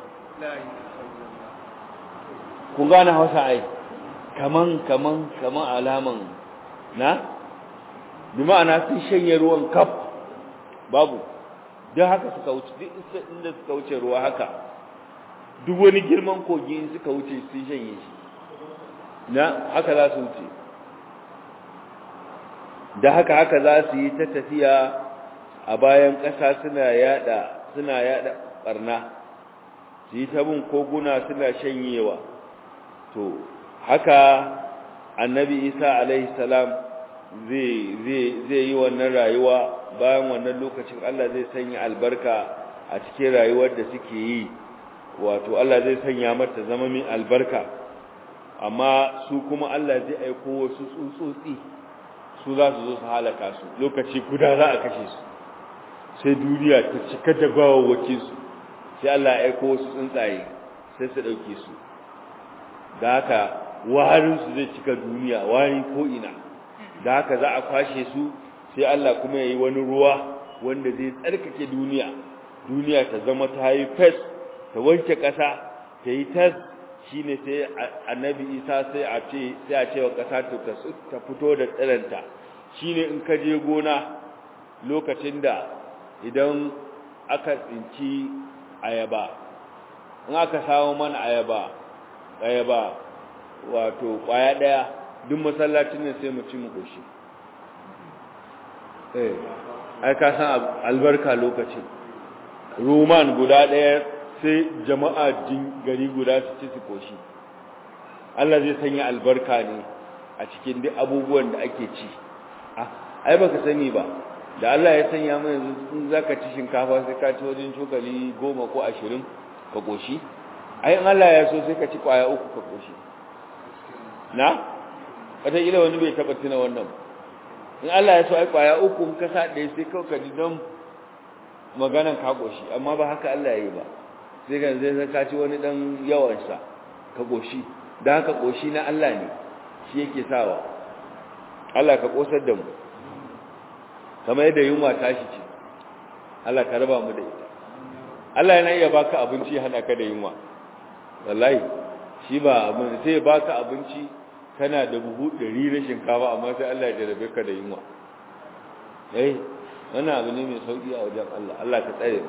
A: kun gane Hausa ai kaman kaman kaman alaman na bi ma'ana sun shanye ruwan kaf babu dan haka suka wuce duk inda suka wuce ruwa haka duk wani girman kogi in suka wuce sun shanye shi na haka za su wuce da haka haka za su yi ta tafiya a bayan ƙasa suna yada suna yada barna su yi ta bin koguna suna shanyewa to haka annabi Isa alaihi salam zai zai zai yi wannan rayuwa bayan wannan lokacin Allah zai sanya albarka a cikin rayuwar da suke yi wato Allah zai sanya mata zama min albarka amma su kuma Allah zai aiko wasu tsutsotsi su za su zo su halaka su lokaci guda za a kashe su sai duniya ta cika da gawawwakin su sai Allah ya aiko wasu tsuntsaye sai su dauke su da haka warin su zai cika duniya wari ko ina da haka za a kwashe su sai Allah kuma yayi wani ruwa wanda zai tsarkake duniya duniya ta zama ta yi fes ta wanke kasa ta yi tas shine sai annabi Isa sai a ce sai a ce wa kasa ta ta fito da tsiranta shine in ka je gona lokacin da idan aka tsinci ayaba in aka samu mana ayaba ayaba wato kwaya daya duk masallacin ne sai mu ci mu koshi eh ai ka san albarka lokacin roman guda daya sai jama'a gari guda su ci su koshi Allah zai sanya albarka ne a cikin duk abubuwan da ake ci ah ai baka sani ba da Allah ya sanya mu yanzu in zaka ci shinkafa sai ka ci wajen cokali goma ko ashirin ka koshi ai in Allah ya so sai ka ci kwaya uku ka koshi na wata ila wani bai taba tuna wannan in Allah ya so ai kwaya uku in ka sa ɗaya sai ka ji don maganan ka koshi amma ba haka Allah ya yi ba sai ka zai ka ci wani dan yawan sa ka koshi dan haka koshi na Allah ne shi yake sawa Allah ka kosar da mu kamar yadda yunwa tashi ce Allah ka raba mu da ita Allah yana iya baka abinci hana ka da yunwa wallahi shi ba abin sai baka abinci kana da buhu ɗari na shinkafa amma sai Allah ya jarabe ka da yunwa eh wannan abu ne mai sauki a wajen Allah Allah ka tsare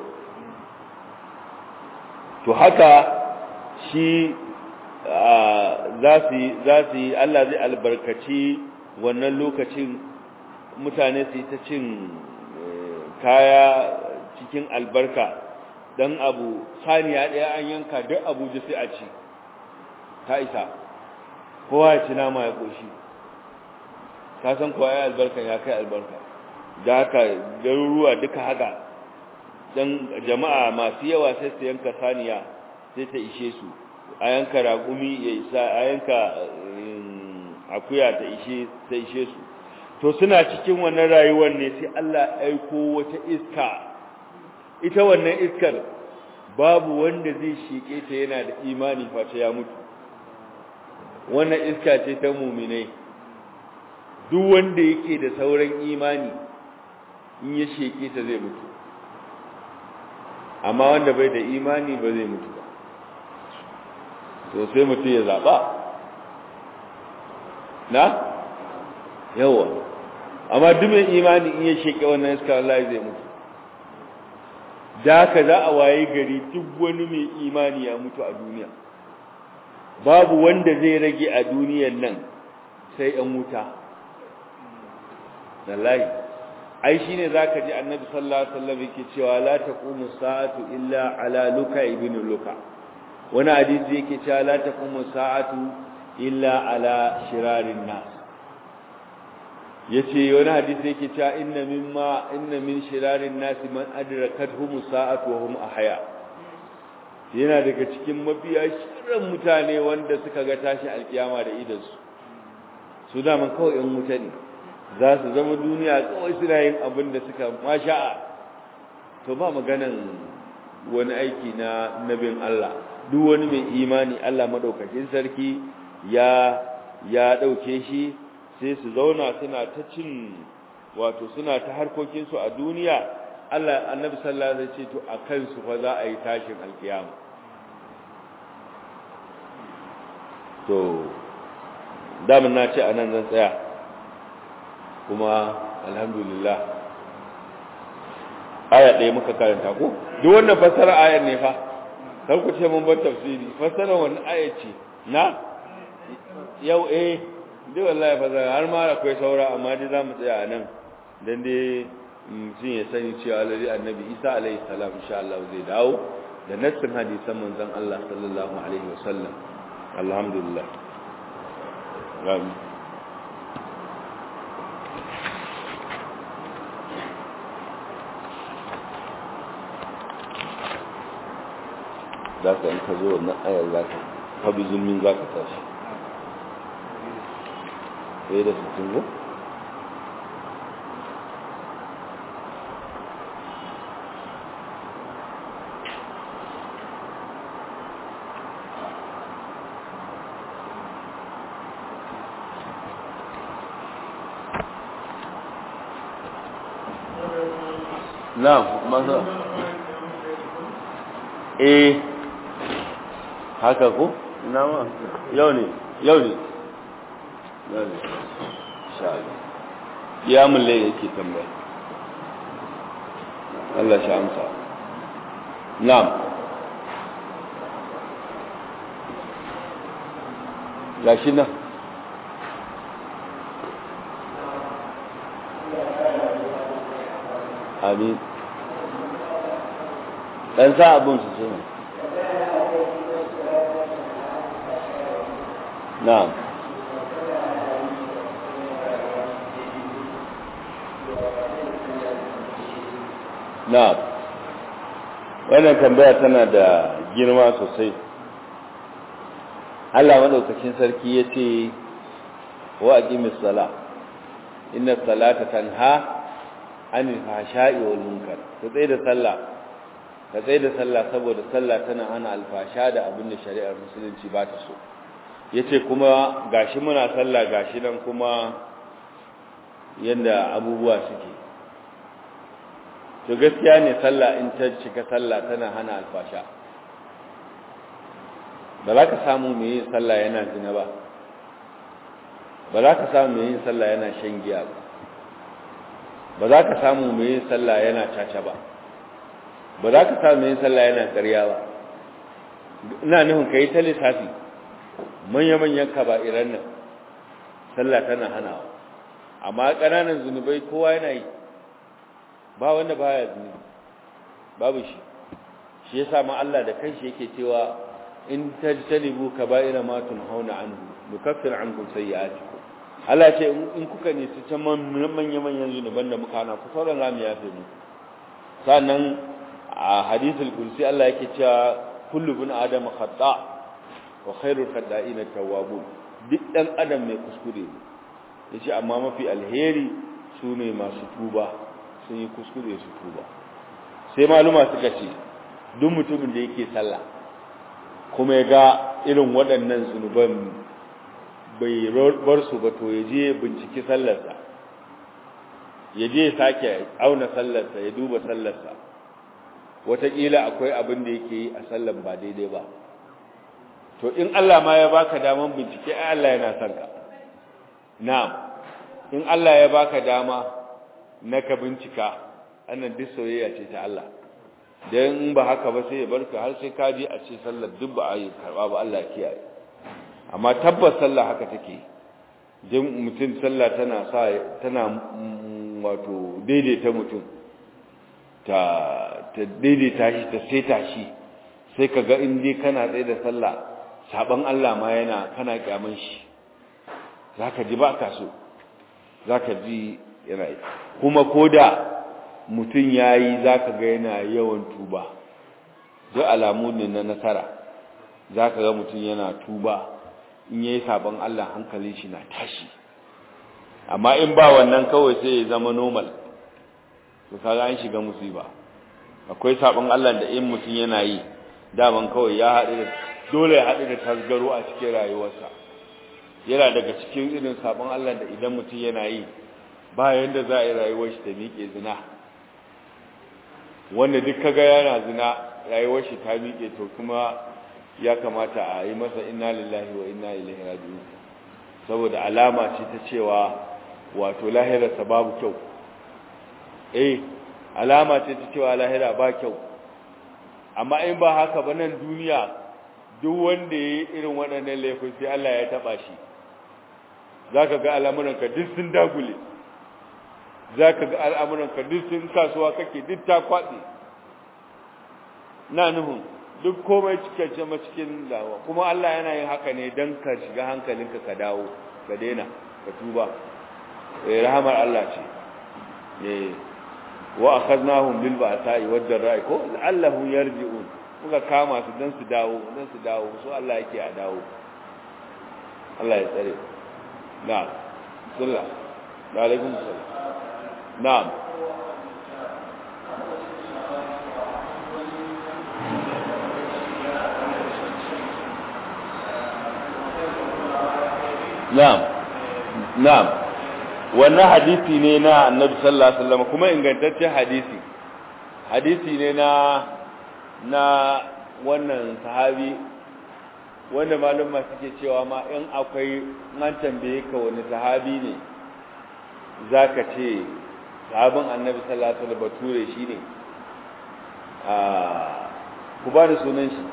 A: to haka shi za su za su Allah zai albarkaci wannan lokacin mutane su yi ta cin kaya cikin albarka don abu saniya ɗaya an yanka duk abuja sai a ci ta isa kowa ya ci nama ya ƙoshi ka san kowa ya albarka ya kai albarka da haka garuruwa duka haka don jama'a masu yawa sai su yanka saniya sai ta ishe su a yanka raƙumi ya isa a yanka akuya ta ishe ta ishe su to suna cikin wannan rayuwar ne sai Allah aiko wata iska ita wannan iskar babu wanda zai shike ta yana da imani face ya mutu wannan iska ce ta mu'minai duk wanda yake da sauran imani in ya sheke ta zai mutu amma wanda bai da imani ba zai mutu ba to sai mutum ya zaba na yawa amma duk mai imani in ya sheke wannan iska Allah zai mutu da ka za a waye gari duk wani mai imani ya mutu a duniya babu wanda zai rage a duniyar nan sai ɗan wuta wallahi ai shine zaka ji annabi sallallahu alaihi wasallam yake cewa la taqumu sa'atu illa ala luka ibn luka wani hadisi yake cewa la taqumu sa'atu illa ala shirarin nas yace wani hadisi yake cewa inna mimma inna min shirarin nas man adrakatuhum sa'atu wa hum ahya yana daga cikin mafiya shirin mutane wanda suka ga tashi alkiyama da idan su su da man kawai in mutane za su zama duniya kawai suna yin abin da suka masha'a to ba maganan wani aiki na nabin Allah duk wani mai imani Allah madaukakin sarki ya ya dauke shi sai su zauna suna ta cin wato suna ta harkokin su a duniya Allah annabi sallallahu alaihi wasallam ya ce to akan su fa za a yi tashin alkiyama to damin na ce anan zan tsaya kuma alhamdulillah aya ɗaya muka karanta ko duk wannan fassara ayar ne fa kar ku ce mun bar tafsiri fassara wannan aya ce na yau eh dai wallahi fassara har ma akwai saura amma dai zamu tsaya anan dan dai mutum ya sani cewa alladhi annabi Isa alaihi salam insha Allah zai dawo da nassin hadisan manzon Allah sallallahu alaihi wasallam alhamdulillah amin za ka in ka zo wannan ayar za ka fabi zulmin za ka tashi sai da sittin go? na masa eh haka ko ina ma yau ne yau ne yau ne insha Allah ya mulle yake tambaya Allah shi amsa na'am gashi nan amin dan sa abun su ce na'am na'am wannan tambaya tana da girma sosai Allah madaukakin sarki yace wa aqimis sala inna salata tanha anil fahsha'i wal munkar ka tsaye da sallah ka tsaye da sallah saboda sallah tana hana alfasha da abin da shari'ar musulunci ba ta so yace kuma gashi muna sallah gashi nan kuma yanda abubuwa suke to gaskiya ne sallah in ta cika sallah tana hana alfasha ba za ka samu mai yin sallah yana zina ba ba za ka samu mai yin sallah yana shan giya ba ba za ka samu mai yin sallah yana caca ba ba za ka samu mai yin sallah yana ƙarya ba ina nufin ka yi ta lissafi manya-manyan kaba'iran nan sallah tana hanawa amma ƙananan zunubai kowa yana yi ba wanda baya zunubi babu shi shi yasa ma Allah da kanshi yake cewa in tajtanibu kaba'ira ma tunhauna anhu nukaffir ankum sayyi'atikum Allah ce in kuka ne su can manyan manyan zunuban da muka hana ku sauran zamu yafe mu sannan a hadithul kursi Allah yake cewa kullu bin adam khata wa khairul khata'in at-tawwabun duk dan adam mai kuskure ne yace amma mafi alheri sune masu tuba sun yi kuskure su tuba sai maluma suka ce duk mutumin da yake sallah kuma ya ga irin waɗannan zunuban bai bar su ba to ya je binciki sallarsa ya je sake auna sallarsa ya duba sallarsa wataƙila akwai abin da yake yi a sallar ba daidai ba to in Allah ma ya baka daman bincike ai Allah yana son ka na'am in Allah ya baka dama na ka bincika annan duk soyayya ce ta Allah dan in ba haka ba sai ya barka har sai ka je a ce sallar duk ba a yi karba ba Allah kiyaye amma tabbas sallah haka take dan mutum sallah tana sa tana wato daidaita mutum ta ta daidaita shi ta saita shi sai kaga in dai kana tsaye da sallah saban Allah ma yana kana kyaman shi zaka ji ba ka so zaka ji yana kuma koda mutum yayi zaka ga yana yawan tuba duk alamu ne na nasara zaka ga mutum yana tuba in yayi saban Allah hankalin shi na tashi amma in ba wannan kawai sai ya zama normal to kaga an shiga musiba akwai saban Allah da in mutum yana yi daman kawai ya haɗu da dole ya haɗu da tasgaro a cikin rayuwarsa yana daga cikin irin saban Allah da idan mutum yana yi ba yanda za a yi rayuwar shi ta miƙe zina wanda duk kaga yana zina rayuwar shi ta miƙe to kuma ya kamata a yi masa inna lillahi wa inna ilaihi raji'un saboda alama ce ta cewa wato lahirarsa babu kyau eh alama ce ta cewa lahira ba kyau amma in ba haka ba nan duniya duk wanda yayi irin waɗannan laifin sai Allah ya taba shi zaka ga al'amuranka duk sun dagule zaka ga al'amuranka duk sun kasuwa kake duk ta kwatsi na nuhun duk komai cikakken cikin dawa kuma Allah yana yin haka ne dan ka shiga hankalinka ka dawo ka daina ka tuba eh rahamar Allah ce eh wa akhadnahum bil ba'sa'i wad dharra'i ko la'allahum yarji'un kuka kama su dan su dawo dan su dawo so Allah yake a dawo Allah ya tsare na'am sallallahu alaihi wasallam na'am na'am na'am wannan hadisi ne na annabi sallallahu alaihi wasallam kuma ingantaccen hadisi hadisi ne na na wannan sahabi wanda malumma suke cewa ma in akwai an tambaye ka wani sahabi ne zaka ce sahabin annabi sallallahu alaihi wasallam bature shine a ku ba da sunan shi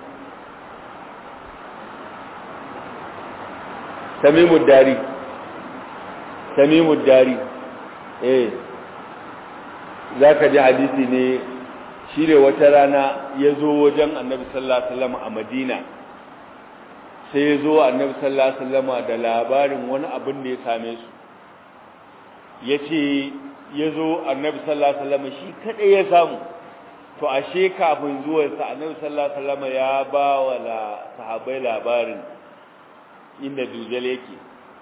A: Tamimud Dari Tamimud Dari eh zaka ji hadisi ne shi ne wata rana ya zo wajen annabi sallallahu alaihi wasallam a Madina sai ya zo annabi sallallahu alaihi wasallam da labarin wani abin da ya same su yace ya zo annabi sallallahu alaihi wasallam shi kadai ya samu to ashe kafin zuwansa annabi sallallahu alaihi wasallam ya ba wa sahabbai labarin inda dujal yake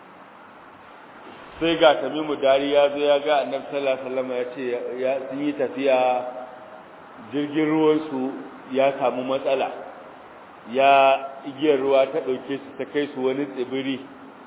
A: sai ga Tamimu Dari ya zo ya ga annabi sallallahu alaihi wasallam ya ce ya sun yi tafiya jirgin ruwan su ya samu matsala ya igiyar ruwa ta dauke su ta kai su wani tsibiri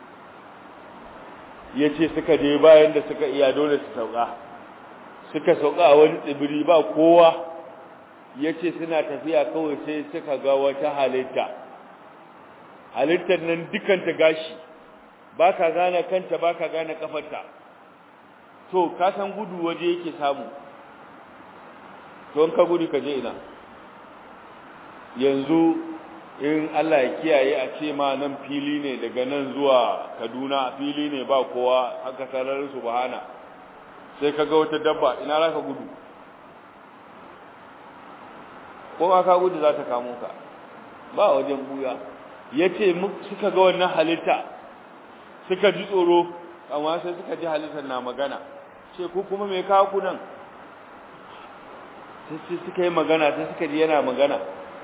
A: yace suka je bayan da suka iya dole su sauka suka sauka a wani tsibiri ba kowa yace suna tafiya kawai sai suka ga wata halitta halittar nan dukanta gashi baka gane kanta baka gane kafarta to ka san gudu waje yake samu to in ka gudu ka je ina yanzu in Allah ya kiyaye a ce ma nan fili ne daga nan zuwa Kaduna fili ne ba kowa haka sararin subhana sai kaga wata dabba ina za ka gudu ko ka gudu za ta kamo ka ba wajen buya yace suka ga wannan halitta suka ji tsoro amma sai suka ji halittar na magana ce ku kuma me kawo ku nan sai suka yi magana sai suka ji yana magana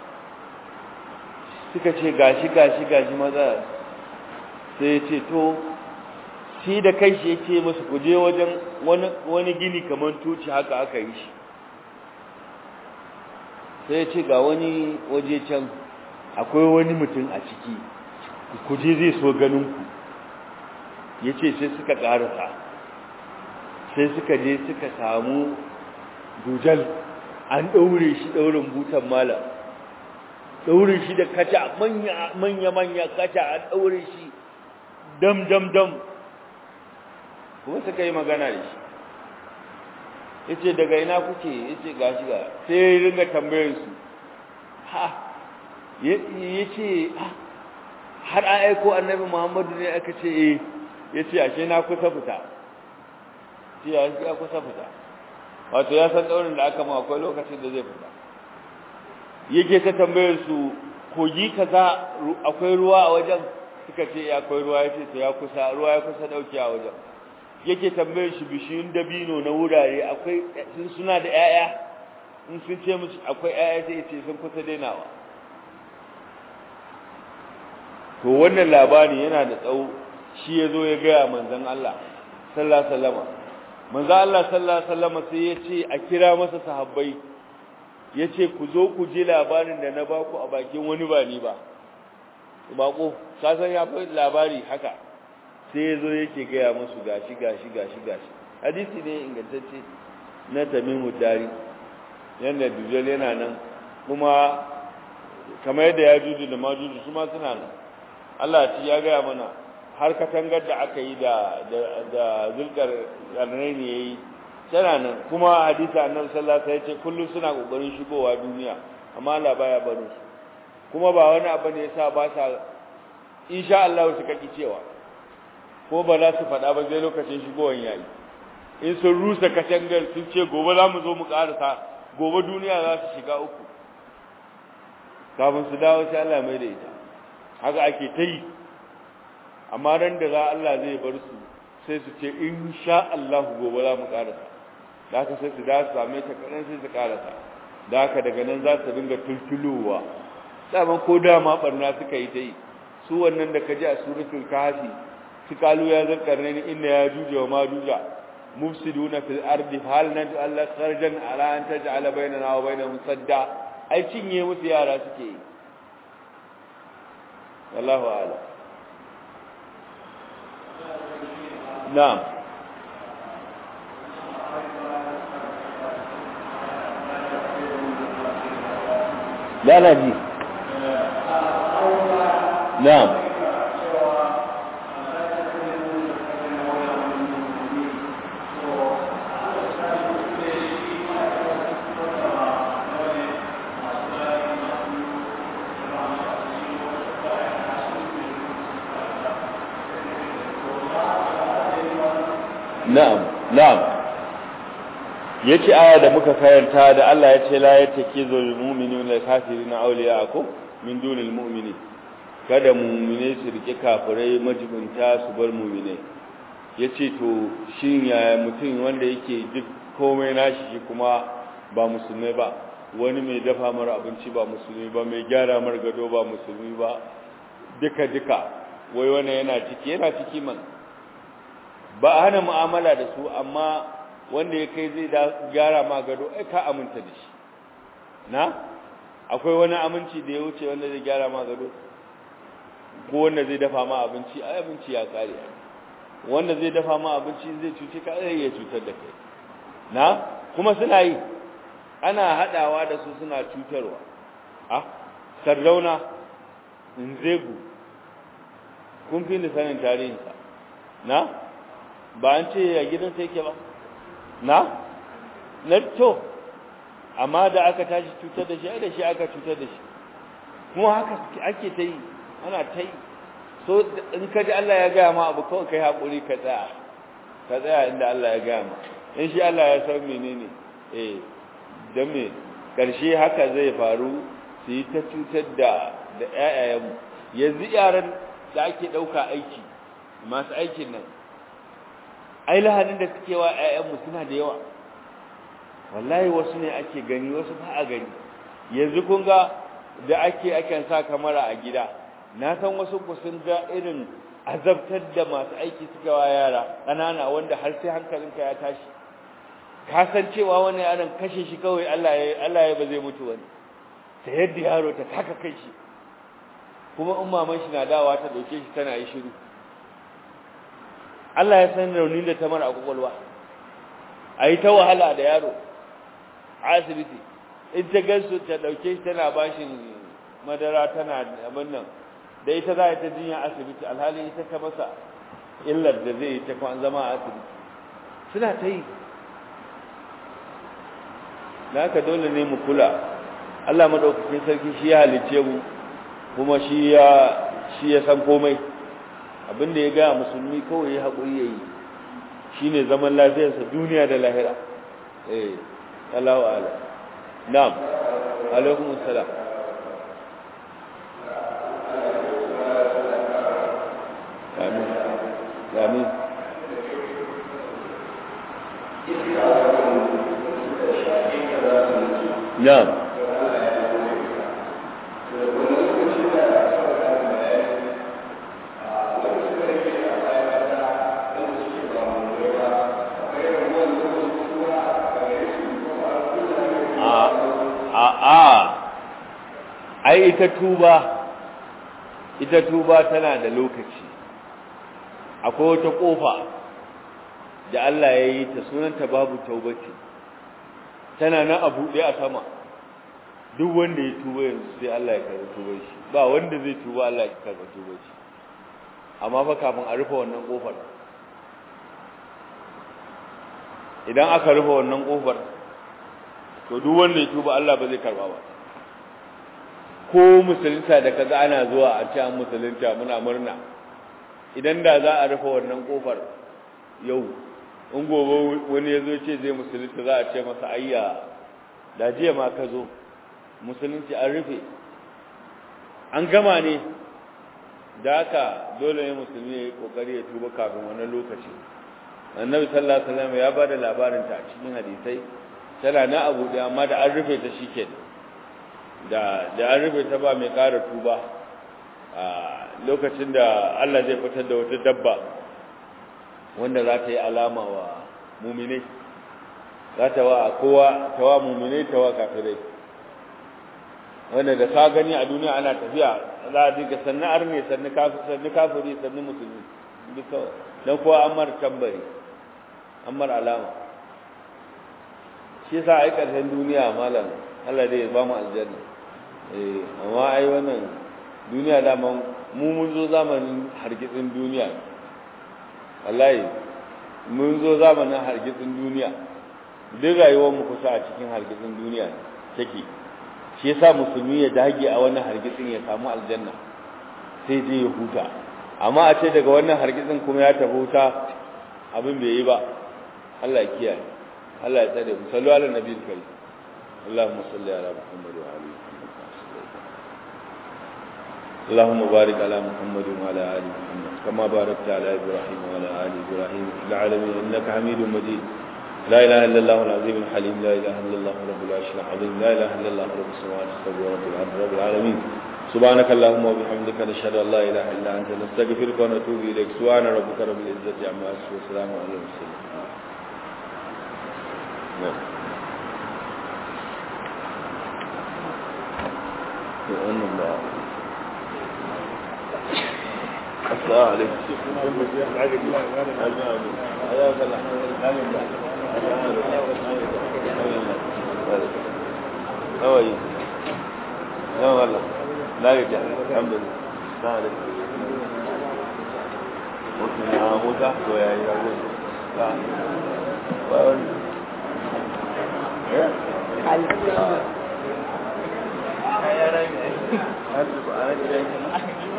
A: suka ce gashi gashi gashi maza sai ya ce to shi da kai shi yake musu kuje wajen wani wani gini kamar tuci haka aka yi shi sai ya ce ga wani waje can akwai wani mutum a ciki kuje zai so ganin ku yace sai suka karasa sai suka je suka samu dujal an daure shi daurin butan malam daure shi da kaca manya manya manya kaca an daure shi dam dam dam kuma suka yi magana da shi yace daga ina kuke yace gashi ga sai ya ringa tambayar su ha yace har an aiko annabi Muhammadu ne aka ce eh yace ashe na kusa fita sai ya kusa fita wato ya san daurin da aka ma akwai lokacin da zai fita yake ta tambayar su kogi kaza akwai ruwa a wajen suka ce akwai ruwa yace to ya kusa ruwa ya kusa dauke a wajen yake tambayar shi bishiyun dabino na wurare akwai sun suna da ƴaƴa in sun ce musu akwai ƴaƴa sai ce sun kusa dainawa to wannan labari yana da tsawo shi yazo ya ga manzon Allah sallallahu alaihi wasallam manzon Allah sallallahu alaihi wasallam sai ya ce a kira masa sahabbai yace ku zo ku ji labarin da na baku a bakin wani ba ni ba bako ka san ya fi labari haka sai yazo yake gaya musu gashi gashi gashi gashi hadisi ne ingantacce na Tamimud Dari yanda dujal yana nan kuma kamar yadda ya juju da majuju su ma suna nan Allah ya gaya mana har katangar da aka yi da da zulkar karnaini yayi tana nan kuma hadisi annabi sallallahu alaihi wasallam ya ce kullun suna kokarin shigowa duniya amma Allah baya barin su kuma ba wani abu ne yasa ba sa insha Allah su kaki cewa ko ba za su faɗa ba sai lokacin shigowan yayi in sun rusa katangar sun ce gobe za mu zo mu karasa gobe duniya za su shiga uku kafin su dawo sai Allah mai da ita haka ake ta yi amma ran da za Allah zai bar su sai su ce insha Allah gobe za mu karasa da haka sai su da su same ta kadan sai su karasa da haka daga nan za su dinga tultulowa daman ko da ma barna suka yi ta yi su wannan da kaji a suratul kahfi su kalu ya zakarne ni inna ya juja wa ma juja mufsiduna fil ardi hal naj'al Allah kharjan ala an taj'ala bainana wa bainahum sadda ai cinye musu yara suke yi wallahu a'lam na'am لا لا دي نعم na'am na'am yace aya da muka karanta da Allah ya ce la yatakizul mu'minuna kafirina awliya'akum min dunil mu'minin kada mu'mine su rike kafirai majibunta su bar mu'mine yace to shin yaya mutum wanda yake duk komai nashi shi kuma ba musulmai ba, wani mai dafa mara abinci ba musulmi ba, mai gyara mar gado ba musulmi ba, duka duka wai wannan yana ciki yana ciki man ba a hana mu'amala da su, amma wanda ya kai zai da gyara ma gado ai ka aminta da shi na akwai wani aminci da ya wuce wanda zai gyara ma gado ko wanda zai dafa ma abinci ai abinci ya kare, wanda zai dafa ma abinci zai cuce ka ai ya cutar da kai na kuma suna yi ana hadawa da su suna cutarwa ah sardauna nzegu kun fi ni sanin tarihinsa na ba an ce a gidansa yake ba na na to amma da aka tashi cutar da shi ai da shi aka cutar da shi kuma haka ake ta yi ana ta yi so in ka ji Allah ya gaya ma abu kawai kai haƙuri ka tsaya ka tsaya inda Allah ya gaya ma in shi Allah ya san menene eh dan me karshe haka zai faru su yi ta cutar da da ƴaƴayenmu yanzu yaran da ake ɗauka aiki masu aikin nan ai lahanin da suke wa ƴaƴanmu suna da yawa wallahi wasu ne ake gani wasu ba a gani yanzu kun ga da ake akan sa kamera a gida na san wasu ku sun ga irin azabtar da masu aiki suka wa yara ƙanana wanda har sai hankalinka ya tashi ka san cewa wani yaron kashe shi kawai Allah ya Allah ya ba zai mutu wani sai yadda yaro ta taka kai shi kuma in maman shi na dawa ta dauke shi tana yi shiru Allah ya san raunin da ta mara a kwakwalwa ayi ta wahala da yaro asibiti in ta gansu ta dauke shi tana bashin madara tana abin nan da ita za ta jinya asibiti alhali ita ta masa illar da zai ta kwan zama a asibiti suna ta yi da haka dole ne mu kula Allah madaukakin sarki shi ya halice mu kuma shi ya shi ya san komai abinda ya ga musulmi kawai ya hakuri yayi shine zaman lafiyarsa duniya da lahira eh Allahu a'lam na'am alaikum assalam amin amin na'am ai ita tuba ita tuba tana da lokaci akwai wata kofa da Allah ya yi ta sunanta babu taubati tana nan a buɗe a sama duk wanda ya tuba yanzu sai Allah ya karɓi tubar shi ba wanda zai tuba Allah ya karɓi tubar shi amma fa kafin a rufe wannan kofar idan aka rufe wannan kofar to duk wanda ya tuba Allah ba zai karɓa ba ko musulunta da kaza ana zuwa a ce an musulunta muna murna idan da za a rufe wannan kofar yau in gobe wani ya zo ce zai musulunta za a ce masa ayya da jiya ma ka zo musulunci an rufe an gama ne da haka dole ne musulmi ya yi kokari ya tuba kafin wannan lokaci annabi sallallahu alaihi wasallam ya bada labarin ta a cikin hadisai tana na abu da amma da an rufe ta shikenan da da an rufe ta ba mai ƙara tuba a lokacin da Allah zai fitar da wata dabba wanda za ta yi alama wa mu'minai za ta wa kowa ta wa mu'minai ta wa kafirai wanda da ka gani a duniya ana tafiya za a dinga sannan arne sannan kafiri sannan kafiri sannan musulmi duka dan kowa an mar tambari an mar alama shi yasa ai karshen duniya malam Allah dai ya ba mu aljanna eh amma ai wannan duniya da mu mun zo zamanin hargitsin duniya wallahi mun zo zamanin hargitsin duniya duk rayuwar mu kusa a cikin hargitsin duniya take shi yasa musulmi ya dage a wannan hargitsin ya samu aljanna sai je ya huta amma a ce daga wannan hargitsin kuma ya tafi huta abin bai yi ba Allah ya kiyaye Allah ya tsare mu sallu ala nabiyil karim Allahumma salli ala Muhammad wa ali اللهم بارك على محمد وعلى آل محمد كما باركت على إبراهيم وعلى آل إبراهيم في العالمين إنك حميد مجيد لا إله إلا الله العظيم الحليم لا إله إلا الله رب العرش العظيم لا إله إلا الله رب السماوات السبع ورب الأرض رب العالمين سبحانك اللهم وبحمدك نشهد أن لا إله إلا أنت نستغفرك ونتوب إليك سبحان ربك رب العزة عما يصفون وسلام على المرسلين بأن الله السلام عليكم How are you? No, Allah. لا يرجع الحمد لله. السلام عليكم. ممكن أموت أحد ويا يقول. لا. وأقول. إيه؟ حل. يا رجل. هل أنا جاي كنا؟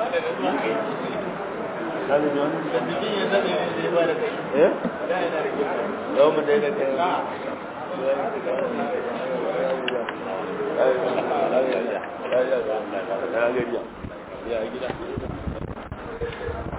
A: هذا جون. الدنيا تدري اللي بارك. إيه؟ لا لا رجع. لو ما تيجي تيجي. لا. Ya, ya, ya, ya, ya, ya, ya, ya, ya,